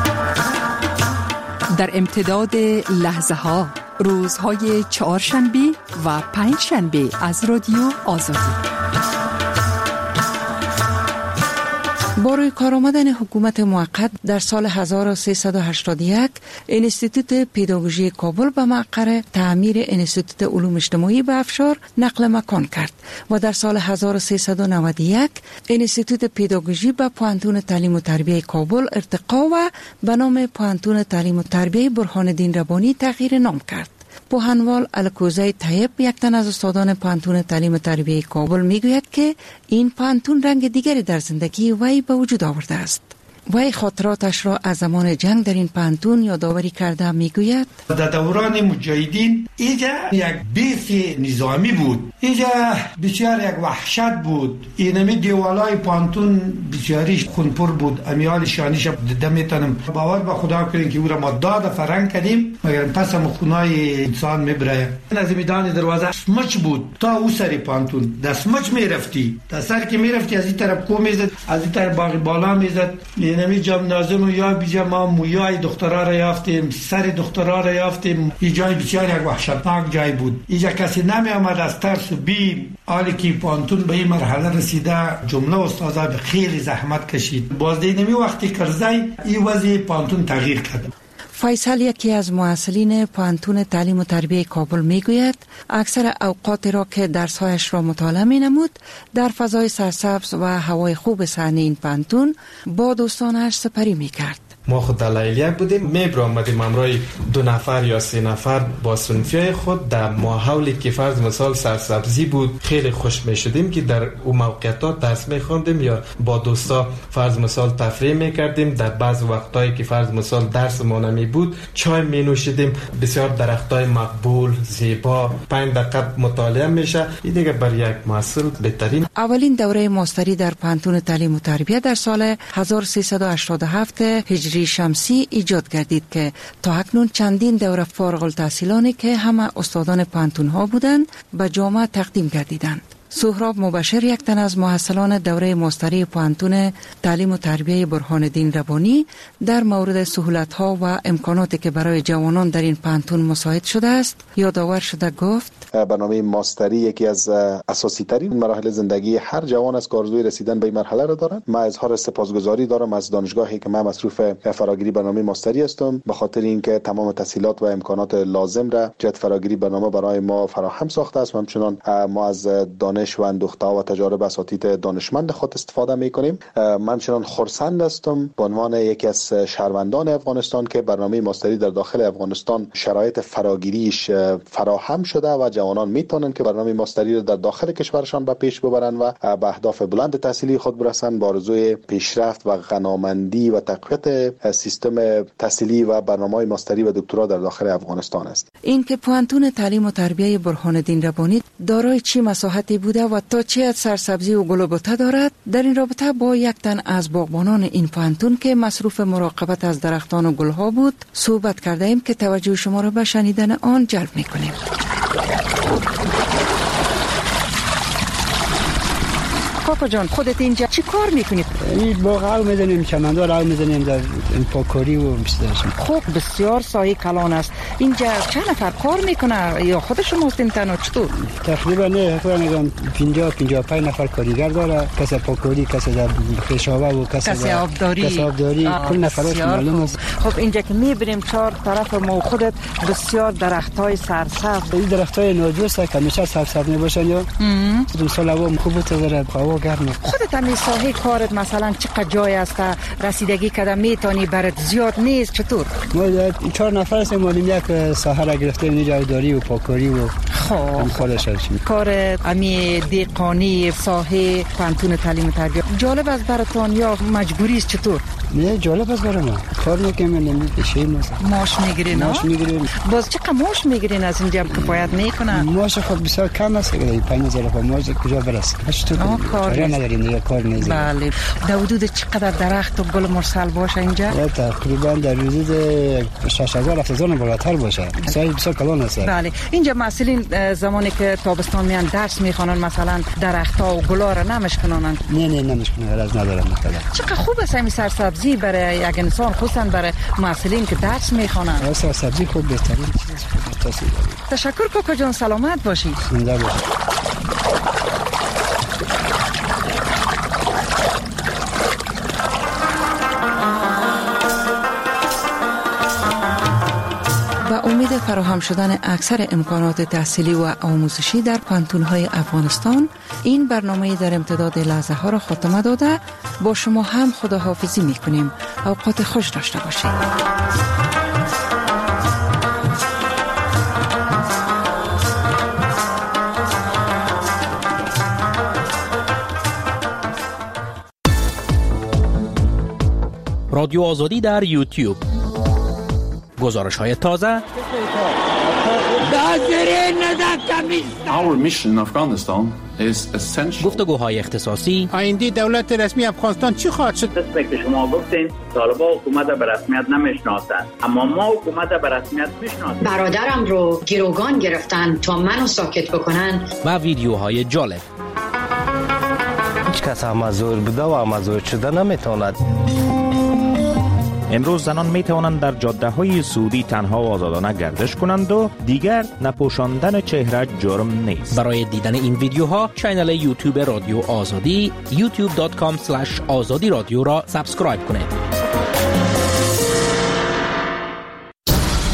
در امتداد لحظه ها روزهای چهارشنبه و پنجشنبه از رادیو آزادی. با روی کار آمدن حکومت موقت در سال هزار و سیصد و هشتاد و یک انستیتوت پداگوژی کابل به مقر تعمیر انستیتوت علوم اجتماعی به افشار نقل مکان کرد و در سال هزار و سیصد و نود و یک انستیتوت پداگوژی به پوهنتون تعلیم و تربیه کابل ارتقا و به نام پوهنتون تعلیم و تربیه برهان الدین ربانی تغییر نام کرد. پوهنوال الکوزی طیب، یک تن از استادان پوهنتون تعلیم و تربیه کابل، میگوید که این پوهنتون رنگ دیگری در زندگی وی به وجود آورده است. وی خاطراتش را از زمان جنگ در این پوهنتون یادآوری کرده. میگوید در دوران مجاهدین اینجا یک بیس نظامی بود، اینجا بسیار یک وحشت بود. اینمی دیوالای پوهنتون بسیاری خونپر بود. امیال شانیش دیده میتونم باور به خدا کنیم که او را ما داد فرنگ کردیم، مگر پس هم خونای انسان میبره. از میدان دروازه سمچ بود تا او سری پوهنتون، در سمچ میرفتی، در سر که میرفتی از این طرف کو میزد، از این طرف باقی بالا میزد. اینمی جمنازم یا بیجا ما مویای دخترها را یافتیم، سر دخترها را یافتیم. این جای بسیار یک وحشتناک جای بود. اینجا کسی نمی آمد از ترس و بیم. حالی که پوهنتون به این مرحله رسیده، جمله استادا به خیلی زحمت کشید. بازدینمی وقتی کرزی این وضع پوهنتون تغییر کرد. فیصل، یکی از مؤسسین پوهنتون تعلیم و تربیه کابل، میگوید اکثر اوقات را که درس‌هایش را مطالعه می‌نمود در فضای سرسبز و هوای خوب صحنه این پوهنتون با دوستانش سپری می‌کرد. ما خود در لیلیک بودیم، میبرو آمدیم امرای دو نفر یا سه نفر با صنفیای خود در ماحولی که فرض مثال سرسبزی بود خیلی خوش میشدیم که در اون موقعیتات درس میخواندیم یا با دوستا فرض مثال تفریح میکردیم. در بعض وقتایی که فرض مثال درس ما نمی بود چای می نوشیدیم. بسیار درختای مقبول زیبا، پنج دقیقه مطالعه میشه. این دیگه بر یک محصل بهترین. اولین دوره ماستری در پوهنتون تعلیم و تربیت در سال هزار و سیصد و هشتاد و هفت هجری شمسی ایجاد گردید که تا اکنون چندین دوره فارغ التحصیلانی که همه استادان پوهنتون ها بودند به جامعه تقدیم گردیدند. سهراب مبشر، یک تن از محصلان دوره ماستری پوهنتون تعلیم و تربیه برهان الدین ربانی، در مورد سهولت ها و امکاناتی که برای جوانان در این پوهنتون مساعد شده است یادآور شده. گفت برنامه ماستری یکی از اساسی ترین مراحل زندگی هر جوان است که آرزوی رسیدن به این مرحله را دارد. من اظهار سپاسگزاری دارم از دانشگاهی که من مصروف فراگیری برنامه ماستری هستم، به خاطر اینکه تمام تسهیلات و امکانات لازم را جهت فراگیری برنامه برای ما فراهم ساخته است. همچنان ما از دانش و اندوخته‌ها و تجارب اساتید دانشمند خود استفاده می‌کنیم. من چنان خرسند هستم به عنوان یکی از شهروندان افغانستان که برنامه ماستری در داخل افغانستان شرایط فراگیریش فراهم شده و جوانان میتونن که برنامه ماستری را در داخل کشورشان به پیش ببرن و به اهداف بلند تحصیلی خود برسن با آرزوی پیشرفت و غنامندی و تقویت سیستم تحصیلی و برنامه‌های ماستری و دکترا در داخل افغانستان است. این که پوهنتون تعلیم و تربیه برهان الدین ربانی دارای چه مساحتی بوده و تا چه حد سرسبزی و گل و بوته دارد، در این رابطه با یک تن از باغبانان این پوهنتون که مصروف مراقبت از درختان و گلها بود صحبت کرده ایم که توجه شما را به شنیدن آن جلب می‌کنیم. کاکا جان، خودت اینجا چی کار میکنید؟ این باغ رو میزنیم، چمندار رو میزنیم، در پاکاری و مستشم. خب بسیار سایه کلان است. اینجا چند نفر کار میکنه یا خود شماست این تنها چطور؟ تقریبا نه، خود میگم پنجاه پنجاه و پنج نفر کارگر داره، کسی پاکاری، کسی در خشابه و کسی کسی آبداری، کسی آبداری، کل نفرات معلوم است. خب اینجا که میبریم چهار طرف ما خودت بسیار درختای سرسبز. این درختای نادرست که همیشه سرسبز میباشن یا دو سال هوا خوب داره، هوا گرم. خودت هم ساحه کارت مثلا چقدر جای است رسیدگی کردن میتونی برات زیاد نیست چطور؟ ما چهار نفر هستیم، مالیم یک ساحه را گرفتیم، نجاتداری و پاکاری و خب خودش هستیم. کار امی دیقانی ساحه پوهنتون تعلیم و تربیت جالب است براتون یا مجبوری است چطور؟ نه جالب است برای ما، کار میکنیم نمیشه. ماش میگیرین؟ ماش میگیریم. باز چقدر ماش میگیرین از اینجا کفایت میکنه؟ ماش خود بسیار کم است، پنج هزار خود ماش کجا برسه؟ کار نداریم دیگه، کار نیست. بله. در حدود چقدر درخت و گل مرسل باشه اینجا؟ تقریبا در حدود شش هزار هفت هزار بالاتر باشه. سایه بسیار کلان است. بله. اینجا مسئولین زمانی که تابستان میان درس میخوانن مثلا درخت‌ها و گلا را نمیشکنن؟ نه نه نمیشکنن، از ندارن مثلا. چقدر خوب است این سرسبزی برای یک انسان، خصوصا برای مسئولین که درس میخوانن. سرسبزی خوب بهترین چیز. تشکر کاکا جان، سلامت باشی. زنده باشی. و امید فراهم شدن اکثر امکانات تحصیلی و آموزشی در پانتون‌های افغانستان، این برنامه در امتداد لحظه ها را خاتمه داده با شما هم خداحافظی می‌کنیم. اوقات خوش داشته باشید. رادیو آزادی در یوتیوب، گزارش های تازه، Our mission in Afghanistan is essential. گفتگوهای اختصاصی. آینده دولت رسمی افغانستان چی خواهد شد؟ مثل که شما گفتین طالبان حکومت به رسمیت نمیشناسند، اما ما حکومت به رسمیت میشناسیم. برادرم رو گروگان گرفتن تا منو ساکت بکنن. و ویدیوهای جالب. هیچ کس امازور بوده و امازور شده نمیتواند. امروز زنان می توانند در جاده های سعودی تنها و آزادانه گردش کنند و دیگر نپوشاندن چهره جرم نیست. برای دیدن این ویدیوها کانال یوتیوب رادیو آزادی یوتیوب دات کام اسلش آزادی رادیو را سابسکرایب کنید.